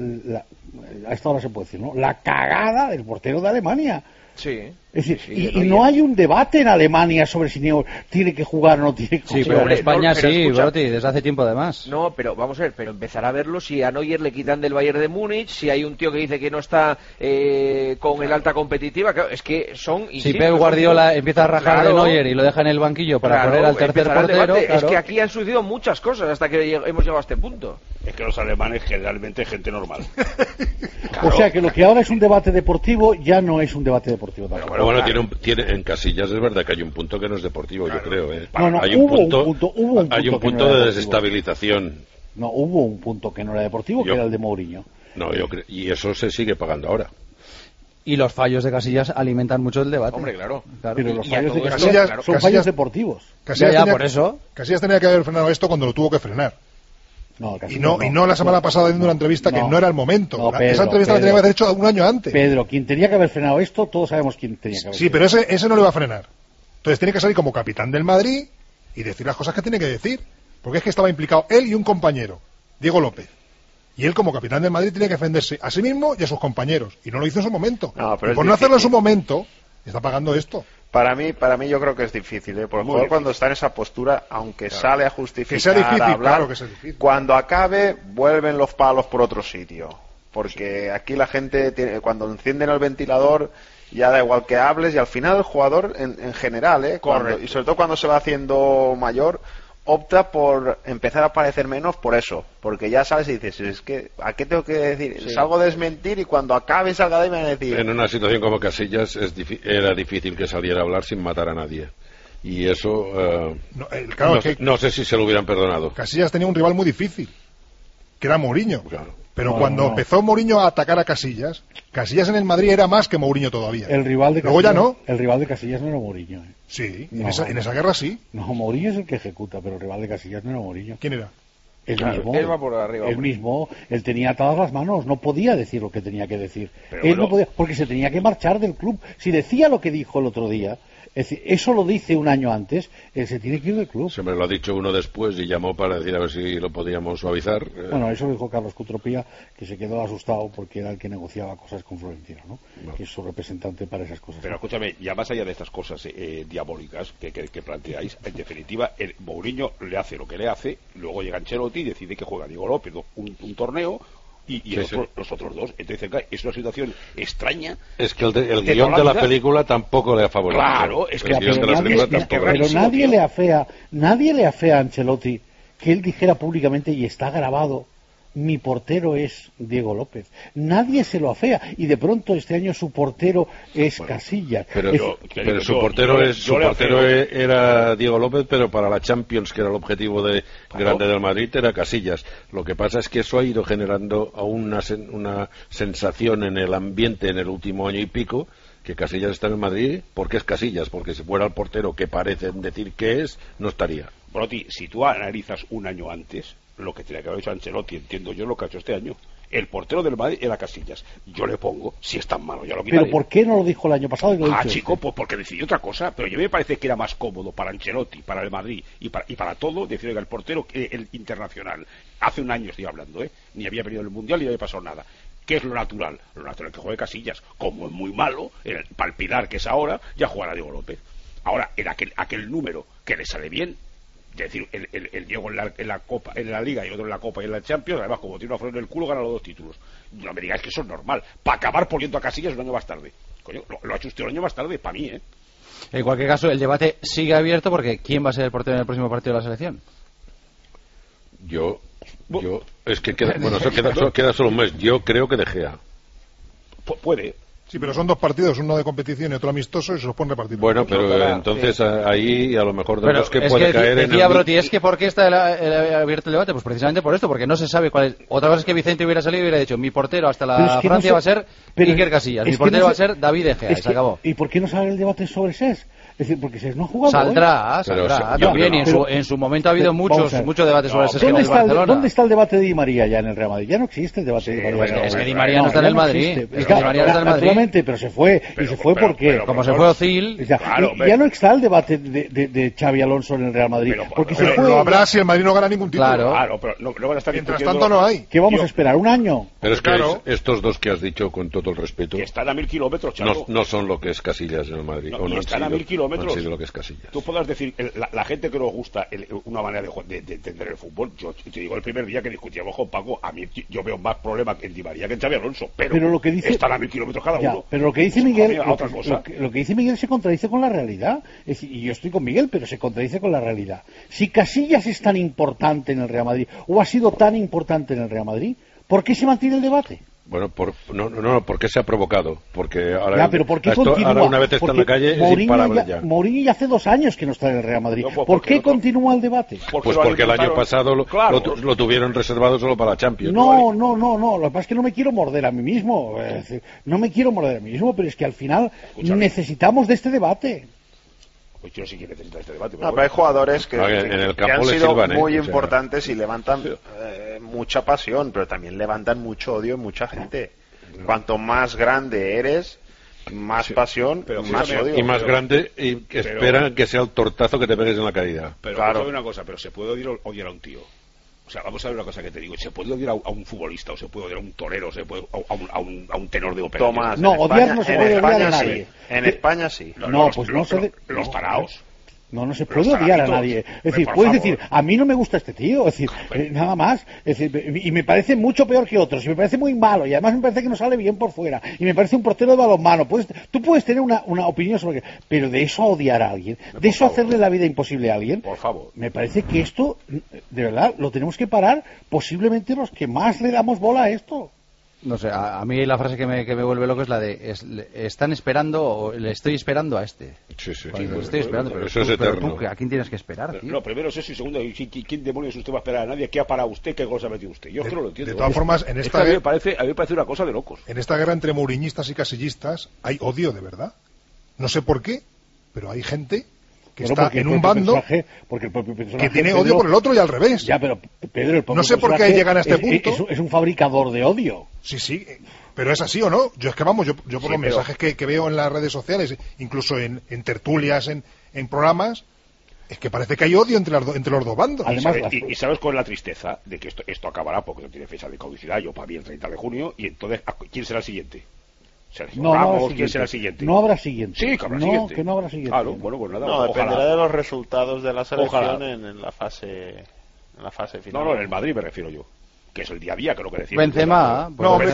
a esta hora se puede decir, ¿no?, la cagada del portero de Alemania. Sí. Es decir, y no hay un debate en Alemania sobre si Neuer tiene que jugar o no tiene que jugar. Sí, pero en España sí, Broti, desde hace tiempo además. No, pero vamos a ver, pero empezar a verlo si a Neuer le quitan del Bayern de Múnich, si hay un tío que dice que no está con el alta competitiva, claro, es que son... Si Pep Guardiola empieza a rajar de Neuer y lo deja en el banquillo para poner al tercer portero... Es que aquí han sucedido muchas cosas hasta que hemos llegado a este punto. Es que los alemanes generalmente es gente normal. O sea que lo que ahora es un debate deportivo ya no es un debate deportivo tampoco. Pero bueno, tiene en Casillas es verdad que hay un punto que no es deportivo, yo creo. No, hay hubo un punto de desestabilización. No, hubo un punto que no era deportivo, que era el de Mourinho. No, y eso se sigue pagando ahora. Y los fallos de Casillas alimentan mucho el debate. Hombre, claro. Pero los fallos de Casillas son fallos deportivos. Por eso. Casillas tenía que haber frenado esto cuando lo tuvo que frenar. Y no la semana pasada haciendo una entrevista que no era el momento. Esa entrevista la tenía que haber hecho un año antes. Pedro, quien tenía que haber frenado esto, todos sabemos quién tenía que haber frenado. Sí, pero ese no lo iba a frenar. Entonces tiene que salir como capitán del Madrid y decir las cosas que tiene que decir. Porque es que estaba implicado él y un compañero, Diego López. Y él como capitán del Madrid tiene que defenderse a sí mismo y a sus compañeros. Y no lo hizo en su momento. Y por no hacerlo en su momento, está pagando esto. Para mí yo creo que es difícil, porque el jugador cuando está en esa postura, aunque sale a justificar, que sea difícil, a hablar, claro que sea difícil. Cuando acabe vuelven los palos por otro sitio, porque aquí la gente cuando encienden el ventilador ya da igual que hables, y al final el jugador en general, y sobre todo cuando se va haciendo mayor, opta por empezar a parecer menos por eso, porque ya sabes y dices, es que ¿a qué tengo que decir? Salgo a desmentir y cuando acabe salga de me van a decir. En una situación como Casillas era difícil que saliera a hablar sin matar a nadie, y eso no sé si se lo hubieran perdonado. Casillas tenía un rival muy difícil, que era Mourinho. Pero cuando empezó Mourinho a atacar a Casillas en el Madrid era más que Mourinho todavía. El rival de Luego Casillas, ya no. El rival de Casillas no era Mourinho. Sí, en esa guerra sí. No, Mourinho es el que ejecuta, pero el rival de Casillas no era Mourinho. ¿Quién era? Él va por arriba. Él mismo, él tenía atadas las manos, no podía decir lo que tenía que decir. Él no podía, porque se tenía que marchar del club. Si decía lo que dijo el otro día, es decir, eso lo dice un año antes, él se tiene que ir del club. Se me lo ha dicho uno después y llamó para decir a ver si lo podíamos suavizar. Bueno, eso lo dijo Carlos Cutropía, que se quedó asustado porque era el que negociaba cosas con Florentino, ¿no? Que es su representante para esas cosas. Pero escúchame, ya más allá de estas cosas diabólicas que planteáis, en definitiva, el Mourinho le hace lo que le hace, luego llega Ancelotti y decide que juega Diego López un torneo. Y los otros dos. Entonces es una situación extraña. Es que el guión de la película tampoco le ha favorecido. Claro, es que pero nadie le afea a Ancelotti que él dijera públicamente, y está grabado, mi portero es Diego López. Nadie se lo afea, y de pronto este año su portero es Casillas. Pero su portero era Diego López, pero para la Champions, que era el objetivo grande del Madrid, era Casillas. Lo que pasa es que eso ha ido generando aún una sensación en el ambiente en el último año y pico, que Casillas está en el Madrid porque es Casillas, porque si fuera el portero que parecen decir que es, no estaría. Broti, si tú analizas un año antes, lo que tenía que haber hecho Ancelotti, entiendo yo lo que ha hecho este año. El portero del Madrid era Casillas. Yo le pongo, si es tan malo, ya lo quitaré. ¿Pero por qué no lo dijo el año pasado? Chico, pues porque decidió otra cosa. Pero yo me parece que era más cómodo para Ancelotti, para el Madrid y para todo decir que el portero, el internacional, hace un año estoy hablando, ni había perdido el Mundial ni había pasado nada. ¿Qué es lo natural? Lo natural es que juegue Casillas. Como es muy malo, para el Pilar que es ahora, ya jugará Diego López. Ahora, en aquel número que le sale bien, es decir, el Diego en la Copa, en la Liga y otro en la Copa y en la Champions, además como tiene una flor en el culo, gana los 2 títulos. No me digáis que eso es normal. Para acabar poniendo a Casillas un año más tarde. Coño, lo ha hecho usted un año más tarde, para mí, En cualquier caso, el debate sigue abierto porque ¿quién va a ser el portero en el próximo partido de la selección? Es que queda solo un mes. Yo creo que De Gea. Puede. Sí, pero son 2 partidos, uno de competición y otro amistoso, y se los pueden repartir. Bueno, pero entonces ahí a lo mejor de los que puede caer en el... Broti, es que ¿por qué está abierto el debate? Pues precisamente por esto, porque no se sabe cuál es. Otra cosa es que Vicente hubiera salido y hubiera dicho, mi portero hasta la Francia va a ser Iker Casillas, mi portero va a ser David De Gea, y se acabó. ¿Y por qué no sale el debate sobre SES? Es decir, porque SES no ha jugado. Saldrá también, y en su momento ha habido muchos debates sobre SES en el Barcelona. ¿Dónde está el debate de Di María ya en el Real Madrid? Ya no existe el debate de Di María. Es que Di María no está en el Madrid. Es que Di María no está en el Madrid. Pero se fue. Y se fue porque... Como se fue Ozil... Ya no está el debate de Xavi Alonso en el Real Madrid. Porque se fue... No habrá si el Madrid no gana ningún título. Claro, pero no van a estar mientras tanto no hay. ¿Qué vamos a esperar? ¿Un año? Pero es que estos dos que has dicho, con todo el respeto... Que están a 1000 kilómetros, Chato. No son lo que es Casillas en el Madrid. No, están a 1000 kilómetros. No han sido lo que es Casillas. Tú podrás decir, la gente que nos gusta una manera de entender el fútbol, yo te digo, el primer día que discutíamos con Paco, a mí yo veo más problemas en Di María que en Xavi Alonso, pero lo que dice, están a 1000 kilómetros cada uno. Pero lo que dice Miguel, lo que dice Miguel se contradice con la realidad. Es decir, y yo estoy con Miguel, pero se contradice con la realidad. Si Casillas es tan importante en el Real Madrid, o ha sido tan importante en el Real Madrid, ¿por qué se mantiene el debate? Bueno, ¿por qué se ha provocado? Porque ahora, pero ¿por qué continúa? Ahora una vez está en la calle es imparable ya. Mourinho ya hace 2 años que no está en el Real Madrid. ¿Por qué continúa el debate? Pues porque el año pasado lo tuvieron reservado solo para la Champions. No. Lo que pasa es que no me quiero morder a mí mismo. Pero es que al final necesitamos de este debate. Pues yo sí que necesito este debate. Pero hay jugadores que han sido muy sirvan, importantes y levantan mucha pasión, pero también levantan mucho odio en mucha gente. Cuanto más grande eres, más pasión, más odio. Y más grande, y esperan que sea el tortazo que te pegues en la caída. Pero claro. Una cosa, pero se puede odiar a un tío. O sea, vamos a ver una cosa que te digo. Se puede odiar a un futbolista, o se puede odiar a un torero, se puede a un tenor de ópera. Tomás, no, odiar no se puede odiar a nadie. En España sí. Los taraos. No se puede odiar a nadie. Es decir, puedes decir, a mí no me gusta este tío, es decir, nada más. Es decir, y me parece mucho peor que otros, y me parece muy malo, y además me parece que no sale bien por fuera, y me parece un portero de balonmano. Tú puedes tener una opinión sobre pero de eso a odiar a alguien, de eso a hacerle la vida imposible a alguien, por favor. Me parece que esto, de verdad, lo tenemos que parar, posiblemente los que más le damos bola a esto. No sé, a mí la frase que me vuelve loco es la de están esperando, o le estoy esperando a este. Sí. Le estoy esperando, pero eso es eterno. ¿A quién tienes que esperar, tío? No, primero es eso, y segundo, ¿quién demonios usted va a esperar a nadie? ¿Qué ha parado usted? ¿Qué gol se ha metido usted? Yo es que no lo entiendo. De todas formas, a mí me parece una cosa de locos. En esta guerra entre mouriñistas y casillistas hay odio, de verdad. No sé por qué, pero hay gente que está en un bando que tiene odio por el otro y al revés. Ya, pero Pedro, no sé por qué llegan a este punto. Es un fabricador de odio. Sí, pero es así o no. Yo es que yo por los mensajes que veo en las redes sociales, incluso en tertulias, en programas, es que parece que hay odio entre los dos bandos. Además, y sabes con la tristeza de que esto acabará porque no tiene fecha de caducidad, yo para mí el 30 de junio, y entonces, ¿quién será el siguiente? Sergio Ramos, ¿quién será el siguiente? No habrá siguiente. Sí, que habrá siguiente. Que no habrá siguiente. Claro, bueno, pues nada. No, dependerá de los resultados de la selección en la fase final. No, en el Madrid me refiero yo. Que es el día a día, creo que decir. Benzema.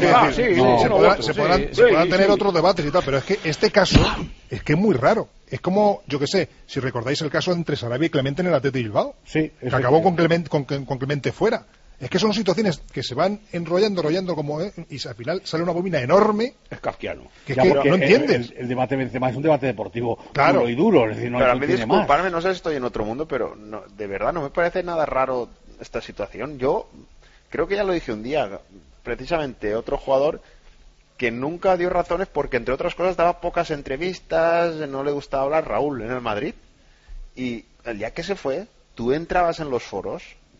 Se podrán tener otros debates y tal, pero es que este caso es que es muy raro. Es como, yo que sé, si recordáis el caso entre Sarabia y Clemente en el Athletic Bilbao, que acabó con Clemente fuera. Es que son situaciones que se van enrollando como y al final sale una bobina enorme. Es kafkiano. Que no entiendes. El debate Benzema es un debate deportivo claro. y duro. Es decir, pero a mí, disculparme, no sé si estoy en otro mundo, pero de verdad no me parece nada raro esta situación. Yo creo que ya lo dije un día, precisamente otro jugador que nunca dio razones porque, entre otras cosas, daba pocas entrevistas, no le gustaba hablar, Raúl, en el Madrid. Y el día que se fue, tú entrabas en los foros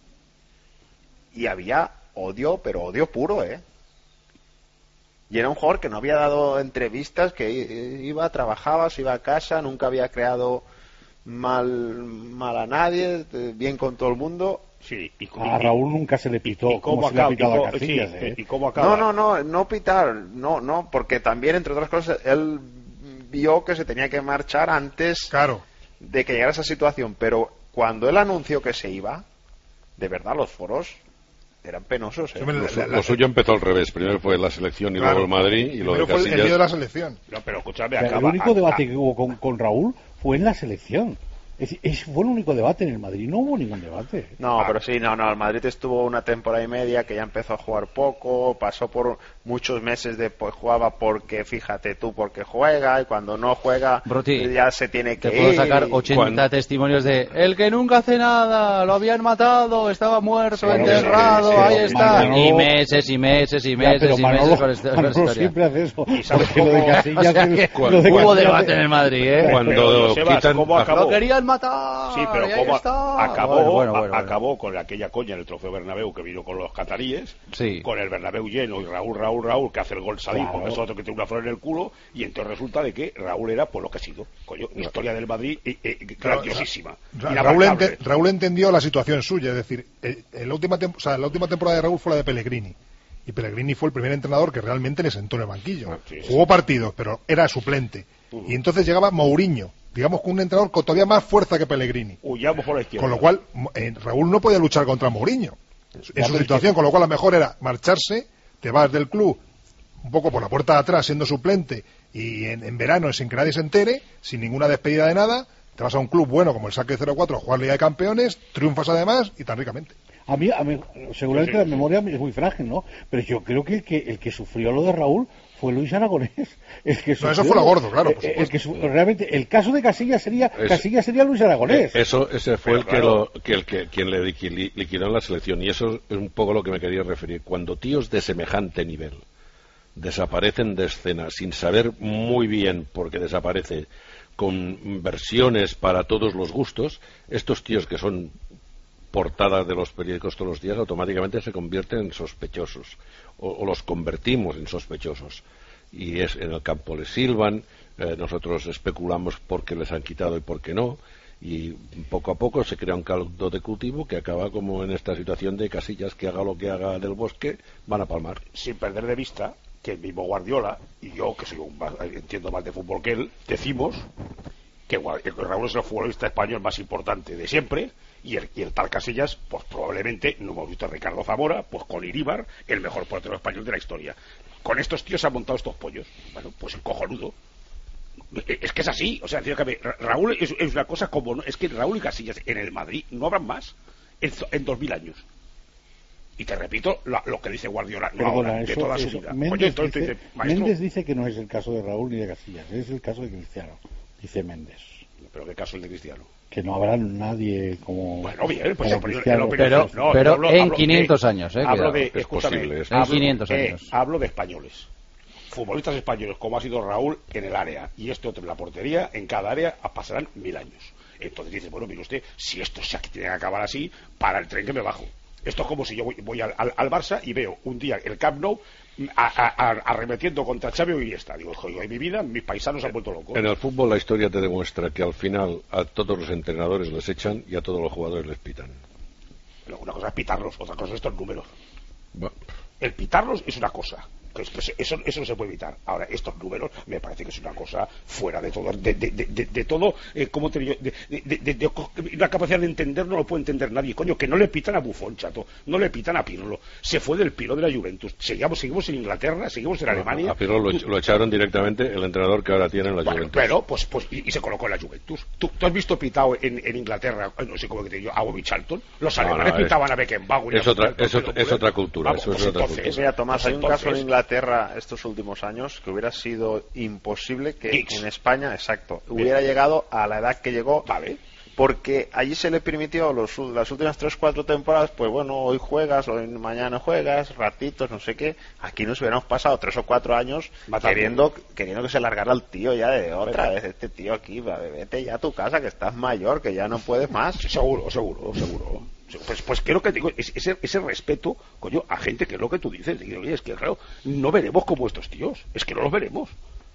y había odio, pero odio puro, Y era un jugador que no había dado entrevistas, que trabajaba, se iba a casa, nunca había creado mal a nadie, bien con todo el mundo. Sí, a Raúl nunca se le pitó, como se le ha pitado a Casillas. ¿Y cómo acaba? No pitar, no, porque también, entre otras cosas, él vio que se tenía que marchar antes de que llegara esa situación, pero cuando él anunció que se iba, de verdad los foros eran penosos. Lo suyo empezó al revés. Primero fue la selección y luego el Madrid y lo de Casillas. Fue el lío de la selección. No, pero escúchame, el único debate que hubo con Raúl fue en la selección. Fue el único debate en el Madrid, no hubo ningún debate. No, pero sí, no, el Madrid estuvo una temporada y media que ya empezó a jugar poco, pasó por muchos meses de pues jugaba porque, fíjate tú, porque juega, y cuando no juega Broti, ya se tiene que ir. Te puedo sacar 80 testimonios de el que nunca hace nada, lo habían matado, estaba muerto, enterrado, ahí está. Manolo, y meses y meses y meses y meses con esta Manolo siempre hace eso. ¿Y sabes cómo? Hubo debate en el Madrid, ¿eh? Cuando quitan... Lo querían matar. Sí, pero ¿cómo acabó con aquella coña en el trofeo Bernabéu que vino con los cataríes, con el Bernabéu lleno y Raúl que hace el gol Sadik porque es otro que tiene una flor en el culo, y entonces resulta de que Raúl era por lo que ha sido, coño, historia del Madrid grandiosísima. Raúl entendió la situación suya, es decir, la última temporada de Raúl fue la de Pellegrini. Y Pellegrini fue el primer entrenador que realmente le sentó en el banquillo. Jugó partidos, pero era suplente. Y entonces llegaba Mourinho, digamos, con un entrenador con todavía más fuerza que Pellegrini. Huyamos por la izquierda. Con lo cual, Raúl no podía luchar contra Mourinho en su situación, con lo cual lo mejor era marcharse, te vas del club un poco por la puerta de atrás siendo suplente y en verano sin que nadie se entere, sin ninguna despedida de nada, te vas a un club bueno como el Schalke 04 a jugar Liga de Campeones, triunfas además y tan ricamente. A mí seguramente la memoria es muy frágil, ¿no? Pero yo creo que el que sufrió lo de Raúl fue Luis Aragonés. Eso fue lo gordo, claro. Realmente el caso de Casillas sería Luis Aragonés. Ese fue quien le liquidó la selección, y eso es un poco lo que me quería referir. Cuando tíos de semejante nivel desaparecen de escena sin saber muy bien por qué desaparece, con versiones para todos los gustos, estos tíos que son portadas de los periódicos todos los días automáticamente se convierten en sospechosos o los convertimos en sospechosos, y es en el campo les silban, nosotros especulamos por qué les han quitado y por qué no, y poco a poco se crea un caldo de cultivo que acaba como en esta situación de Casillas, que haga lo que haga Del Bosque, van a palmar. Sin perder de vista que el mismo Guardiola y yo, que entiendo más de fútbol que él, decimos que Raúl es el futbolista español más importante de siempre, y el tal Casillas, pues probablemente, no hemos visto a Ricardo Zamora, pues con Iríbar, el mejor portero español de la historia. Con estos tíos se han montado estos pollos. Bueno, pues cojonudo. Es que es así, o sea, Raúl es una cosa como... Es que Raúl y Casillas en el Madrid no habrán más en 2000 años. Y te repito lo que dice Guardiola, de toda su vida. Méndez dice que no es el caso de Raúl ni de Casillas, es el caso de Cristiano, dice Méndez. ¿Pero qué caso el de Cristiano? Que no habrá nadie como... Bueno, bien, pues pero en 500 años, hablo de, es posible. En 500 años. Hablo de españoles. Futbolistas españoles, como ha sido Raúl en el área y este otro en la portería, en cada área pasarán 1000 años. Entonces dice, bueno, mire usted, si esto se tiene que acabar así, para el tren que me bajo. Esto es como si yo voy al Barça y veo un día el Camp Nou arremetiendo contra Xavi y Iniesta. Digo, joder, en mi vida mis paisanos se han vuelto locos. En el fútbol la historia te demuestra que al final a todos los entrenadores les echan y a todos los jugadores les pitan. Pero una cosa es pitarlos, otra cosa es estos números. Bueno. El pitarlos es una cosa. Eso no se puede evitar. Ahora, estos números me parece que es una cosa fuera de todo, de todo, ¿cómo te digo? De una capacidad de entender no lo puede entender nadie. Coño, que no le pitan a Buffon, chato, no le pitan a Pirlo. Se fue del Pirlo de la Juventus. Seguimos en Inglaterra, seguimos en Alemania. A Pirlo lo echaron directamente el entrenador que ahora tiene en la Juventus. Pero, pues y se colocó en la Juventus. ¿Tú has visto pitado en Inglaterra, no sé cómo que te digo, a Bobby Charlton? Los alemanes pitaban a Beckenbauer. Es otra cultura. Vamos, eso es otra cultura. Mira, Tomás, hay un caso en Inglaterra estos últimos años que hubiera sido imposible que en España, hubiera llegado a la edad que llegó, porque allí se le permitió las últimas 3-4 temporadas, pues bueno, hoy juegas, mañana juegas, ratitos, no sé qué. Aquí nos hubiéramos pasado 3 o 4 años queriendo que se largara el tío ya de otra vez, este tío aquí, vete ya a tu casa que estás mayor, que ya no puedes más. Seguro. Pues creo que digo, ese respeto, coño, a gente que es lo que tú dices. Digo, oye, es que claro, no veremos como estos tíos, es que no los veremos.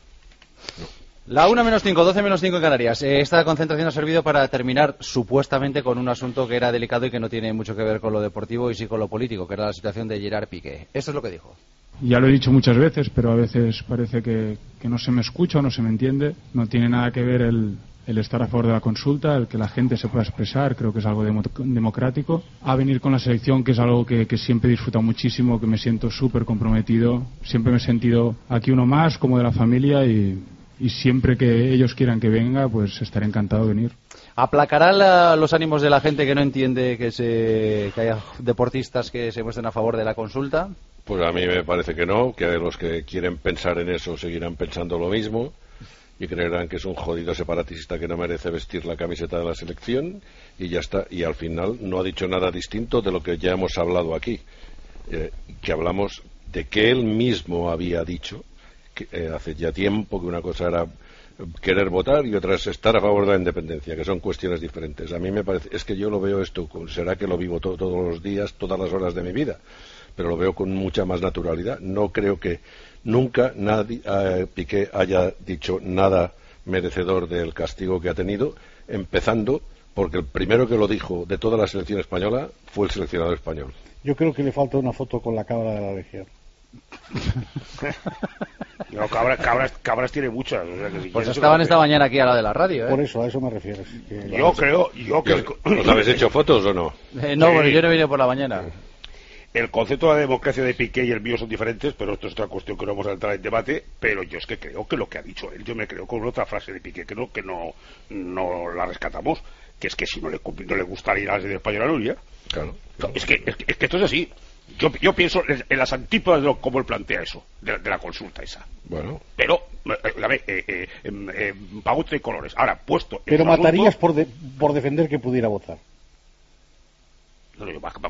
La 1-5, 12-5 en Canarias. Esta concentración ha servido para terminar supuestamente con un asunto que era delicado y que no tiene mucho que ver con lo deportivo y sí con lo político, que era la situación de Gerard Piqué. Esto es lo que dijo. Ya lo he dicho muchas veces, pero a veces parece que no se me escucha o no se me entiende. No tiene nada que ver el estar a favor de la consulta, el que la gente se pueda expresar, creo que es algo democrático. A venir con la selección, que es algo que siempre he disfrutado muchísimo, que me siento súper comprometido. Siempre me he sentido aquí uno más, como de la familia, y siempre que ellos quieran que venga, pues estaré encantado de venir. ¿Aplacará los ánimos de la gente que no entiende que haya deportistas que se muestren a favor de la consulta? Pues a mí me parece que no, que los que quieren pensar en eso seguirán pensando lo mismo y creerán que es un jodido separatista que no merece vestir la camiseta de la selección y ya está. Y al final no ha dicho nada distinto de lo que ya hemos hablado aquí, que hablamos de que él mismo había dicho que, hace ya tiempo, que una cosa era querer votar y otra es estar a favor de la independencia, que son cuestiones diferentes. A mí me parece, es que yo lo veo esto, será que lo vivo todos los días, todas las horas de mi vida, pero lo veo con mucha más naturalidad. No creo que nunca nadie, Piqué haya dicho nada merecedor del castigo que ha tenido, empezando porque el primero que lo dijo de toda la selección española fue el seleccionador español. Yo creo que le falta una foto con la cabra de la Legión. No, cabras tiene muchas. O sea, que si pues estaban esta mañana aquí a la de la radio. Por eso, a eso me refiero. Yo creo que... ¿Os habéis hecho fotos o no? No, bueno, yo no he venido por la mañana. El concepto de la democracia de Piqué y el mío son diferentes, pero esto es otra cuestión que no vamos a entrar en debate. Pero yo es que creo que lo que ha dicho él, yo me creo con otra frase de Piqué que no la rescatamos, que es que si no le gustaría ir a la selección española no iría. Claro. Es que esto es así. Yo pienso en las antípodas de cómo él plantea eso, de la consulta esa. Bueno. Pero, a ver, pago tres colores. Ahora, puesto... Pero matarías por defender que pudiera votar. No,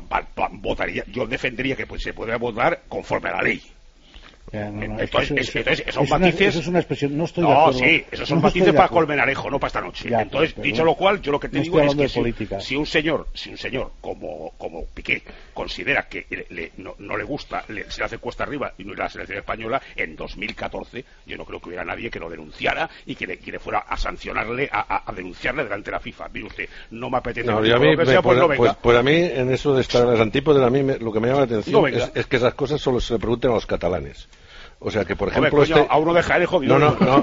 yo defendería que se pudiera votar conforme a la ley. Entonces, esos matices... Eso es una expresión, no estoy de acuerdo. No, sí, esos son matices para Colmenarejo, no para esta noche. Ya, entonces, dicho lo cual, yo lo que te digo es que si un señor como Piqué considera que no le gusta, se le hace cuesta arriba y no es la selección española, en 2014 yo no creo que hubiera nadie que lo denunciara y que le fuera a sancionarle, a denunciarle delante de la FIFA. Mire usted, no me apetece... No, y a mí, pues a mí, en eso de estar en las antípodas, a mí lo que me llama la atención es que esas cosas solo se le preguntan a los catalanes. O sea que, por ejemplo, a uno deja de jodido.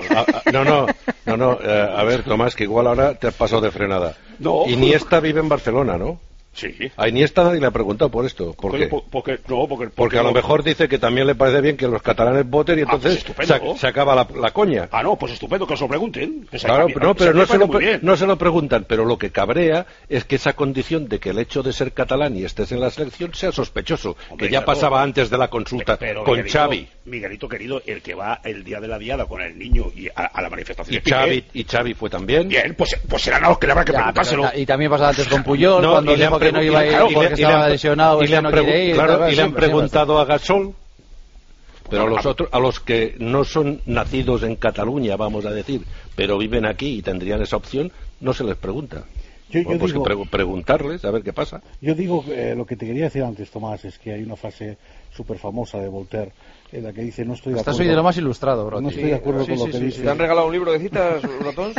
No, a ver, Tomás, que igual ahora te has pasado de frenada. No. Iniesta vive en Barcelona, ¿no? Sí. A Iniesta nadie le ha preguntado por esto. ¿Por qué? Porque a lo mejor dice que también le parece bien que los catalanes voten y entonces se acaba la coña. Ah, no, pues estupendo, que os lo pregunten. Pues claro, pero no se lo preguntan. Pero lo que cabrea es que esa condición de que el hecho de ser catalán y estés en la selección sea sospechoso. Hombre, que ya pasaba antes de la consulta con Xavi. Miguelito querido, el que va el día de la diada con el niño y a la manifestación. Y Xavi fue también. Bien, pues serán a los que le habrá que preguntárselo. Y también pasaba antes con Puyol, cuando dijo que no iba a ir porque estaba lesionado y no quiere ir. Claro, y le han preguntado a Gasol, pero a los que no son nacidos en Cataluña, vamos a decir, pero viven aquí y tendrían esa opción, no se les pregunta. Pues preguntarles a ver qué pasa. Yo digo, lo que te quería decir antes, Tomás, es que hay una frase súper famosa de Voltaire en la que dice: no estoy de acuerdo. Estás hoy de lo más ilustrado, bro. No estoy de acuerdo con lo que dice. ¿Te han regalado un libro de citas, Botón?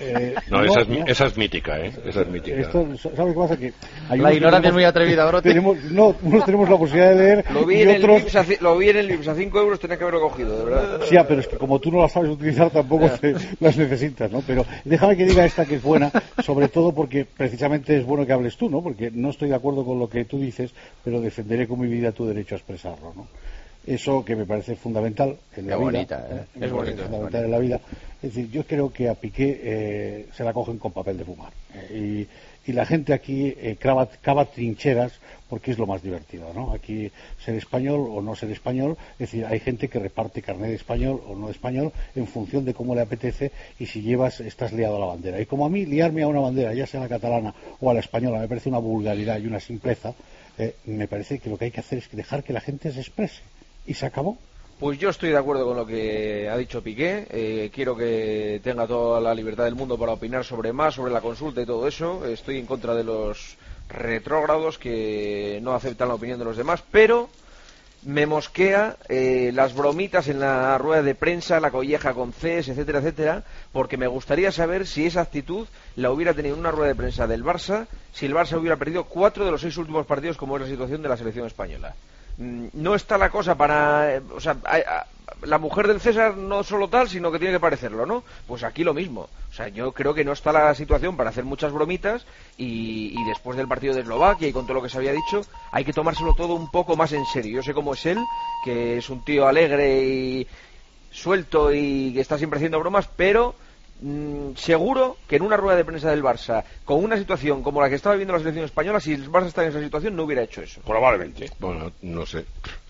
Esa es mítica, ¿eh? Esa es mítica. ¿Sabes qué pasa? Que la ignorancia es muy atrevida, bro. Unos tenemos la posibilidad de leer. Lo vi en el Lips a 5 euros, tenía que haberlo cogido, de verdad. Sí, pero es que como tú no las sabes utilizar, tampoco las necesitas, ¿no? Pero déjame que diga esta que es buena, sobre todo porque precisamente es bueno que hables tú, ¿no? Porque no estoy de acuerdo con lo que tú dices, pero defenderé con mi vida tu derecho a expresarlo, ¿no? Eso que me parece fundamental en la vida. Bonita, es bonito, fundamental en la vida. Es decir, yo creo que a Piqué se la cogen con papel de fumar. Y la gente aquí cava trincheras porque es lo más divertido, ¿no? Aquí ser español o no ser español, es decir, hay gente que reparte carnet de español o no de español en función de cómo le apetece y si estás liado a la bandera. Y como a mí liarme a una bandera, ya sea la catalana o a la española, me parece una vulgaridad y una simpleza, me parece que lo que hay que hacer es dejar que la gente se exprese. ¿Y se acabó? Pues yo estoy de acuerdo con lo que ha dicho Piqué. Quiero que tenga toda la libertad del mundo para opinar sobre la consulta y todo eso. Estoy en contra de los retrógrados que no aceptan la opinión de los demás, pero me mosquea las bromitas en la rueda de prensa, la colleja con Cs, etcétera, etcétera, porque me gustaría saber si esa actitud la hubiera tenido en una rueda de prensa del Barça, si el Barça hubiera perdido 4 de los 6 últimos partidos, como es la situación de la selección española. No está la cosa para... O sea, la mujer del César no solo tal, sino que tiene que parecerlo, ¿no? Pues aquí lo mismo. O sea, yo creo que no está la situación para hacer muchas bromitas y después del partido de Eslovaquia y con todo lo que se había dicho, hay que tomárselo todo un poco más en serio. Yo sé cómo es él, que es un tío alegre y suelto y que está siempre haciendo bromas, pero seguro que en una rueda de prensa del Barça, con una situación como la que estaba viviendo la selección española, si el Barça está en esa situación, no hubiera hecho eso. Probablemente. Bueno, no sé.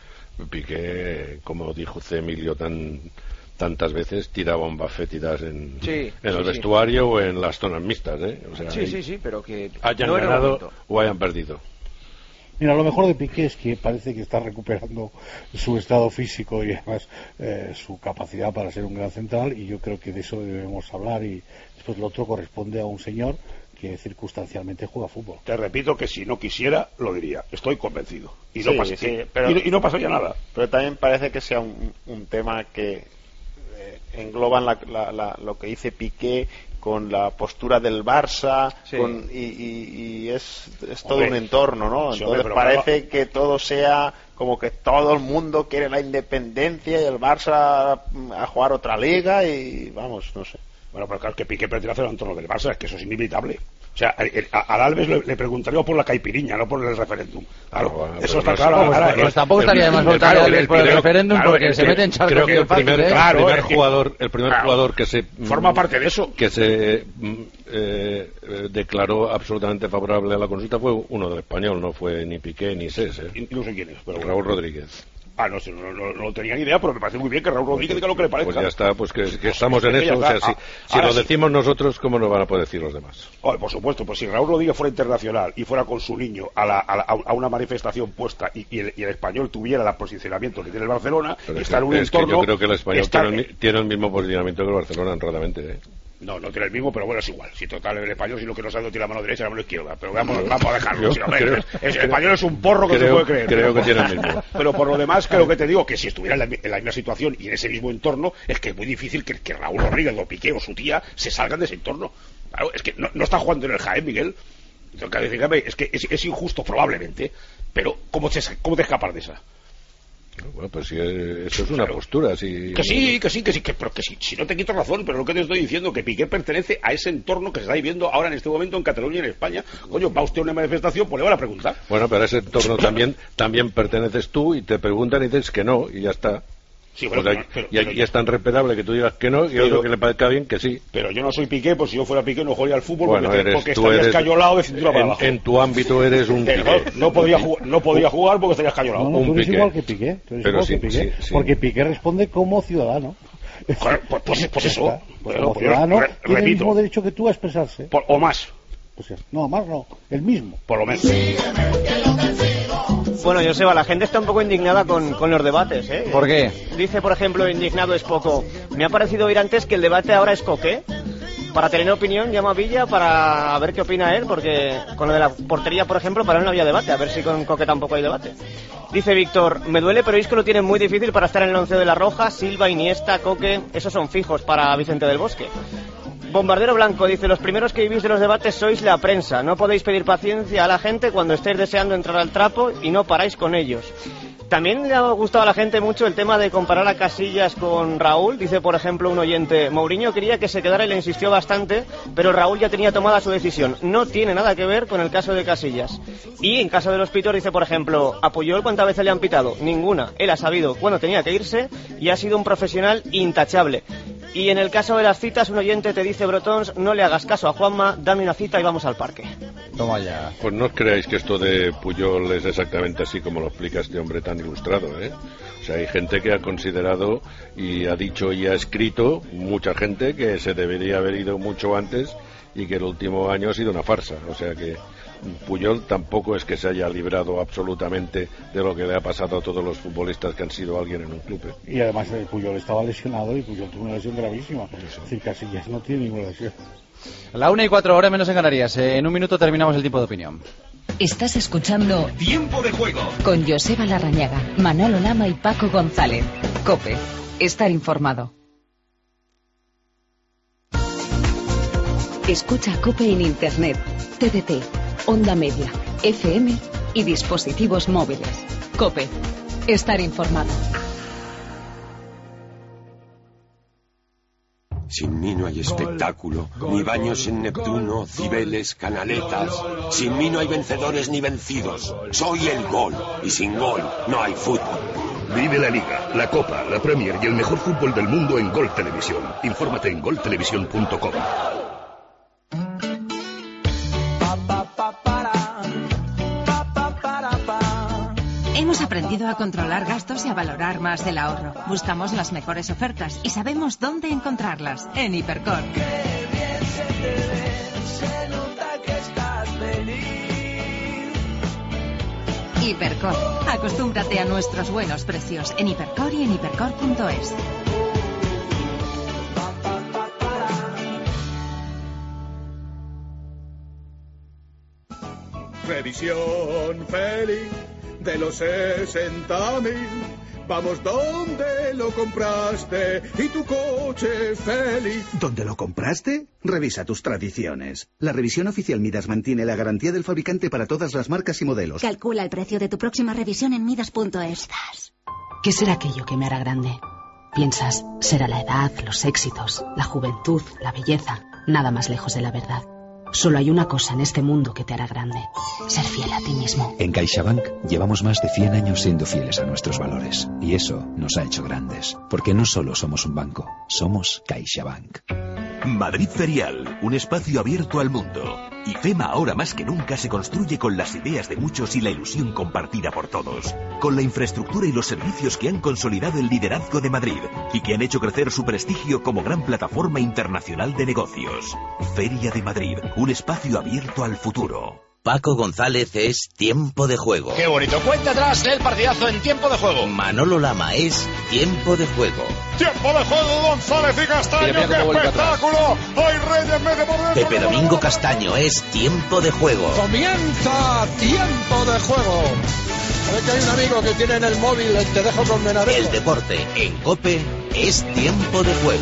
Piqué, como dijo Emilio tantas veces, tira bombas fétidas en el vestuario o en las zonas mixtas, ¿eh? O sea, sí, pero que hayan no ganado o hayan perdido. Mira, lo mejor de Piqué es que parece que está recuperando su estado físico y además su capacidad para ser un gran central, y yo creo que de eso debemos hablar, y después lo otro corresponde a un señor que circunstancialmente juega fútbol. Te repito que si no quisiera, lo diría. Estoy convencido. Y no pasaría nada. Pero también parece que sea un tema que engloban lo que dice Piqué con la postura del Barça, y es todo un entorno, ¿no? Entonces parece que todo sea como que todo el mundo quiere la independencia y el Barça a jugar otra liga y vamos, no sé. Bueno, pero claro, que Piqué pertenece al entorno del Barça, es que eso es inevitable. O sea, al Alves le preguntaría por la caipiriña, no por el referéndum. Claro, eso está claro. Pues tampoco estaría de más votar a Alves por el referéndum, porque se mete en charco. Creo que el primer jugador que se forma parte de eso, que se declaró absolutamente favorable a la consulta fue uno del Español, no fue ni Piqué ni Sés, no sé quién es, pero Raúl Rodríguez. No tenía ni idea, pero me parece muy bien que Raúl Rodríguez diga lo que le parezca. Pues ya está, pues que estamos en eso. O sea, si lo decimos nosotros, ¿cómo nos van a poder decir los demás? Por supuesto, pues si Raúl Rodríguez fuera internacional y fuera con su niño a una manifestación puesta y el Español tuviera el posicionamiento que tiene el Barcelona, pero está en un entorno... que yo creo que el Español tiene el mismo posicionamiento que el Barcelona, honradamente, ¿eh? No tiene el mismo, pero bueno, es igual. Si total el español, si lo que no sabe, no tiene la mano derecha y la mano izquierda. Pero vamos a dejarlo. El español es un porro que se puede creer. Creo que tiene el mismo. Pero por lo demás, creo que te digo que si estuviera en la misma situación y en ese mismo entorno, es que es muy difícil que Raúl Rodríguez o Piqué o su tía se salgan de ese entorno. Claro, es que no está jugando en el Jaén, Miguel. Entonces, es que es injusto, probablemente. Pero, ¿cómo te escapas de esa? Bueno, pues sí, eso es una postura. Sí. Que sí, pero que sí, si no te quito razón, pero lo que te estoy diciendo, que Piqué pertenece a ese entorno que se está viviendo ahora en este momento en Cataluña y en España. Coño, va usted a una manifestación, pues le van a preguntar. Bueno, pero a ese entorno también perteneces tú y te preguntan y dices que no, y ya está. Sí, bueno, y es tan respetable que tú digas que no y otro que le parezca bien que sí. Pero yo no soy Piqué, pues si yo fuera Piqué no jugaría al fútbol, porque estaría escayolado de cintura para abajo. En tu ámbito eres un Piqué. No podría jugar porque estaría escayolado. No, tú eres igual que Piqué. Sí. Porque Piqué responde como ciudadano. Pues eso. Como ciudadano tiene el mismo derecho que tú a expresarse. O más. No, más no, el mismo. Por lo menos. Bueno, Joseba, la gente está un poco indignada con los debates, ¿eh? ¿Por qué? Dice, por ejemplo, indignado es poco. Me ha parecido oír antes que el debate ahora es Coque. Para tener opinión, llama a Villa para ver qué opina él, porque con lo de la portería, por ejemplo, para él no había debate. A ver si con Coque tampoco hay debate. Dice Víctor, me duele, pero Isco lo tiene muy difícil para estar en el 11 de la Roja. Silva, Iniesta, Coque, esos son fijos para Vicente del Bosque. Bombardero Blanco dice, los primeros que vivís de los debates sois la prensa. No podéis pedir paciencia a la gente cuando estéis deseando entrar al trapo y no paráis con ellos. También le ha gustado a la gente mucho el tema de comparar a Casillas con Raúl. Dice, por ejemplo, un oyente, Mourinho quería que se quedara y le insistió bastante, pero Raúl ya tenía tomada su decisión. No tiene nada que ver con el caso de Casillas. Y en caso de los pitos dice, por ejemplo, ¿a Puyol cuántas veces le han pitado? Ninguna. Él ha sabido cuándo tenía que irse y ha sido un profesional intachable. Y en el caso de las citas, un oyente te dice, Brotons, no le hagas caso a Juanma, dame una cita y vamos al parque. Toma ya. Pues no os creáis que esto de Puyol es exactamente así como lo explica este hombre tan ilustrado, ¿eh? O sea, hay gente que ha considerado y ha dicho y ha escrito, mucha gente, que se debería haber ido mucho antes y que el último año ha sido una farsa. O sea que Puyol tampoco es que se haya librado absolutamente de lo que le ha pasado a todos los futbolistas que han sido alguien en un club. Y además Puyol estaba lesionado y Puyol tuvo una lesión gravísima. Es decir, Casillas no tiene ninguna lesión. La 1:04, hora menos en Canarias. En un minuto terminamos el tiempo de opinión. Estás escuchando Tiempo de Juego con Joseba Larrañaga, Manolo Lama y Paco González. COPE. Estar informado. Escucha COPE en Internet, TDT, Onda Media, FM y dispositivos móviles. COPE. Estar informado. Sin mí no hay espectáculo, ni baños en Neptuno, Cibeles, canaletas. Sin mí no hay vencedores ni vencidos. Soy el gol, y sin gol no hay fútbol. Vive la Liga, la Copa, la Premier y el mejor fútbol del mundo en Gol Televisión. Infórmate en goltelevisión.com. Hemos aprendido a controlar gastos y a valorar más el ahorro. Buscamos las mejores ofertas y sabemos dónde encontrarlas. En Hipercor. Hipercor. Acostúmbrate a nuestros buenos precios en Hipercor y en hipercor.es. Revisión feliz de los 60.000. Vamos donde lo compraste y tu coche feliz. ¿Dónde lo compraste? Revisa tus tradiciones. La revisión oficial Midas mantiene la garantía del fabricante para todas las marcas y modelos. Calcula el precio de tu próxima revisión en Midas.es. ¿Qué será aquello que me hará grande? Piensas, será la edad, los éxitos, la juventud, la belleza. Nada más lejos de la verdad. Solo hay una cosa en este mundo que te hará grande: ser fiel a ti mismo. En CaixaBank llevamos más de 100 años siendo fieles a nuestros valores. Y eso nos ha hecho grandes. Porque no solo somos un banco, somos CaixaBank. Madrid Ferial, un espacio abierto al mundo. IFEMA ahora más que nunca se construye con las ideas de muchos y la ilusión compartida por todos. Con la infraestructura y los servicios que han consolidado el liderazgo de Madrid y que han hecho crecer su prestigio como gran plataforma internacional de negocios. Feria de Madrid, un espacio abierto al futuro. Paco González es Tiempo de Juego. ¡Qué bonito! Cuenta atrás el partidazo en Tiempo de Juego. Manolo Lama es Tiempo de Juego. ¡Tiempo de Juego! González y Castaño, ¡qué espectáculo! ¡Hay Reyes medio por dentro! Pepe Domingo Castaño es Tiempo de Juego. ¡Comienza Tiempo de Juego! A ver que hay un amigo que tiene en el móvil el Te dejo condenar. El deporte en COPE es Tiempo de Juego.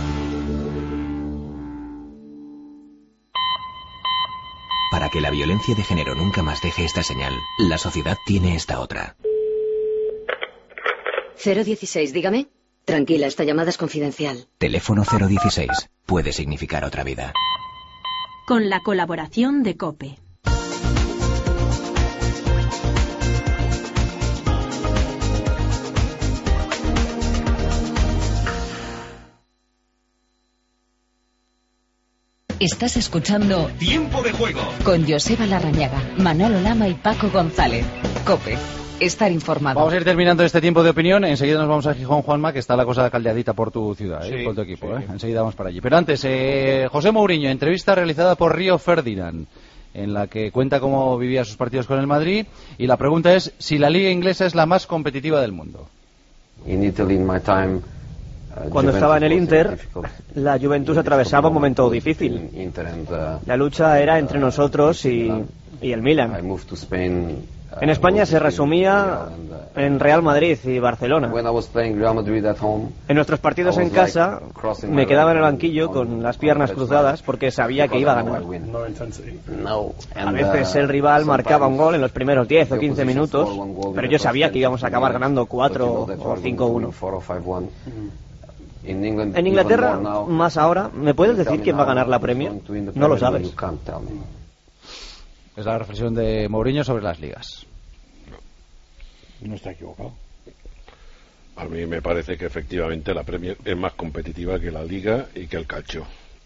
Para que la violencia de género nunca más deje esta señal, la sociedad tiene esta otra. 016, dígame. Tranquila, esta llamada es confidencial. Teléfono 016. Puede significar otra vida. Con la colaboración de COPE. Estás escuchando Tiempo de Juego con Joseba Larrañaga, Manolo Lama y Paco González. COPE. Estar informado. Vamos a ir terminando este tiempo de opinión. Enseguida nos vamos a Gijón, Juanma, que está la cosa caldeadita por tu ciudad, Sí, por tu equipo. sí. Enseguida vamos para allí. Pero antes, José Mourinho, entrevista realizada por Río Ferdinand, en la que cuenta cómo vivía sus partidos con el Madrid. Y la pregunta es si la liga inglesa es la más competitiva del mundo. Cuando estaba en el Inter, la Juventus atravesaba un momento difícil. La lucha era entre nosotros y el Milan. En España se resumía en Real Madrid y Barcelona. En nuestros partidos en casa me quedaba en el banquillo con las piernas cruzadas porque sabía que iba a ganar. A veces el rival marcaba un gol en los primeros 10 o 15 minutos, pero yo sabía que íbamos a acabar ganando 4 o 5-1. En Inglaterra, más ahora, ¿me puedes decir quién va a ganar la Premier? No lo sabes. Es la reflexión de Mourinho sobre las ligas. No está equivocado. A mí me parece que efectivamente la Premier es más competitiva que la Liga y que el calcio.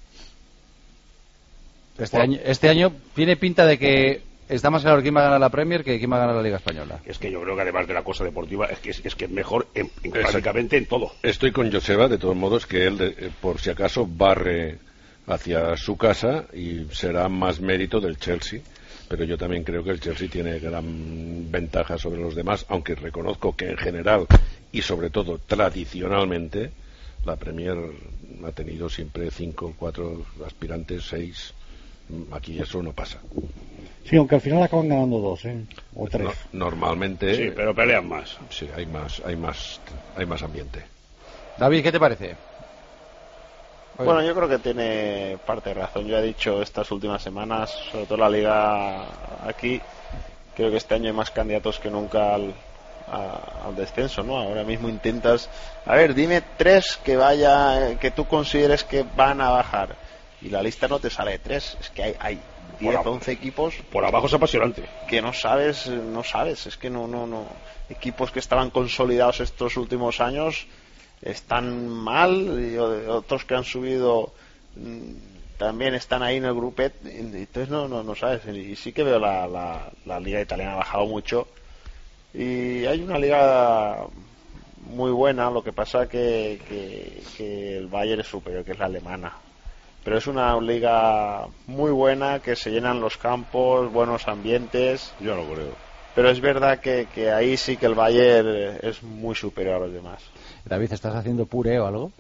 Este año tiene pinta de que está más claro quién va a ganar la Premier que quién va a ganar la Liga Española. Es que yo creo que además de la cosa deportiva es que es mejor prácticamente en todo. Estoy con Joseba, de todos modos, que él, por si acaso, barre hacia su casa y será más mérito del Chelsea. Pero yo también creo que el Chelsea tiene gran ventaja sobre los demás, aunque reconozco que en general y sobre todo tradicionalmente la Premier ha tenido siempre 5, 4 aspirantes, 6. Aquí eso no pasa. Sí, aunque al final acaban ganando 2, o 3. Normalmente. Sí, pero pelean más. Sí, hay más ambiente. David, ¿qué te parece? Bueno, yo creo que tiene parte de razón. Yo he dicho estas últimas semanas, sobre todo la liga aquí, creo que este año hay más candidatos que nunca al descenso, ¿no? Ahora mismo intentas, a ver, dime 3 que tú consideres que van a bajar, y la lista no te sale de 3, es que hay 10, 11 equipos. Por abajo es apasionante. Que no sabes, es que no. equipos que estaban consolidados estos últimos años están mal, y otros que han subido también están ahí en el grupet, entonces no sabes. Y sí que veo la liga italiana ha bajado mucho, y hay una liga muy buena, lo que pasa que el Bayern es superior, que es la alemana, pero es una liga muy buena, que se llenan los campos, buenos ambientes. Yo lo creo, pero es verdad que ahí sí que el Bayern es muy superior a los demás. David, ¿estás haciendo puré o algo?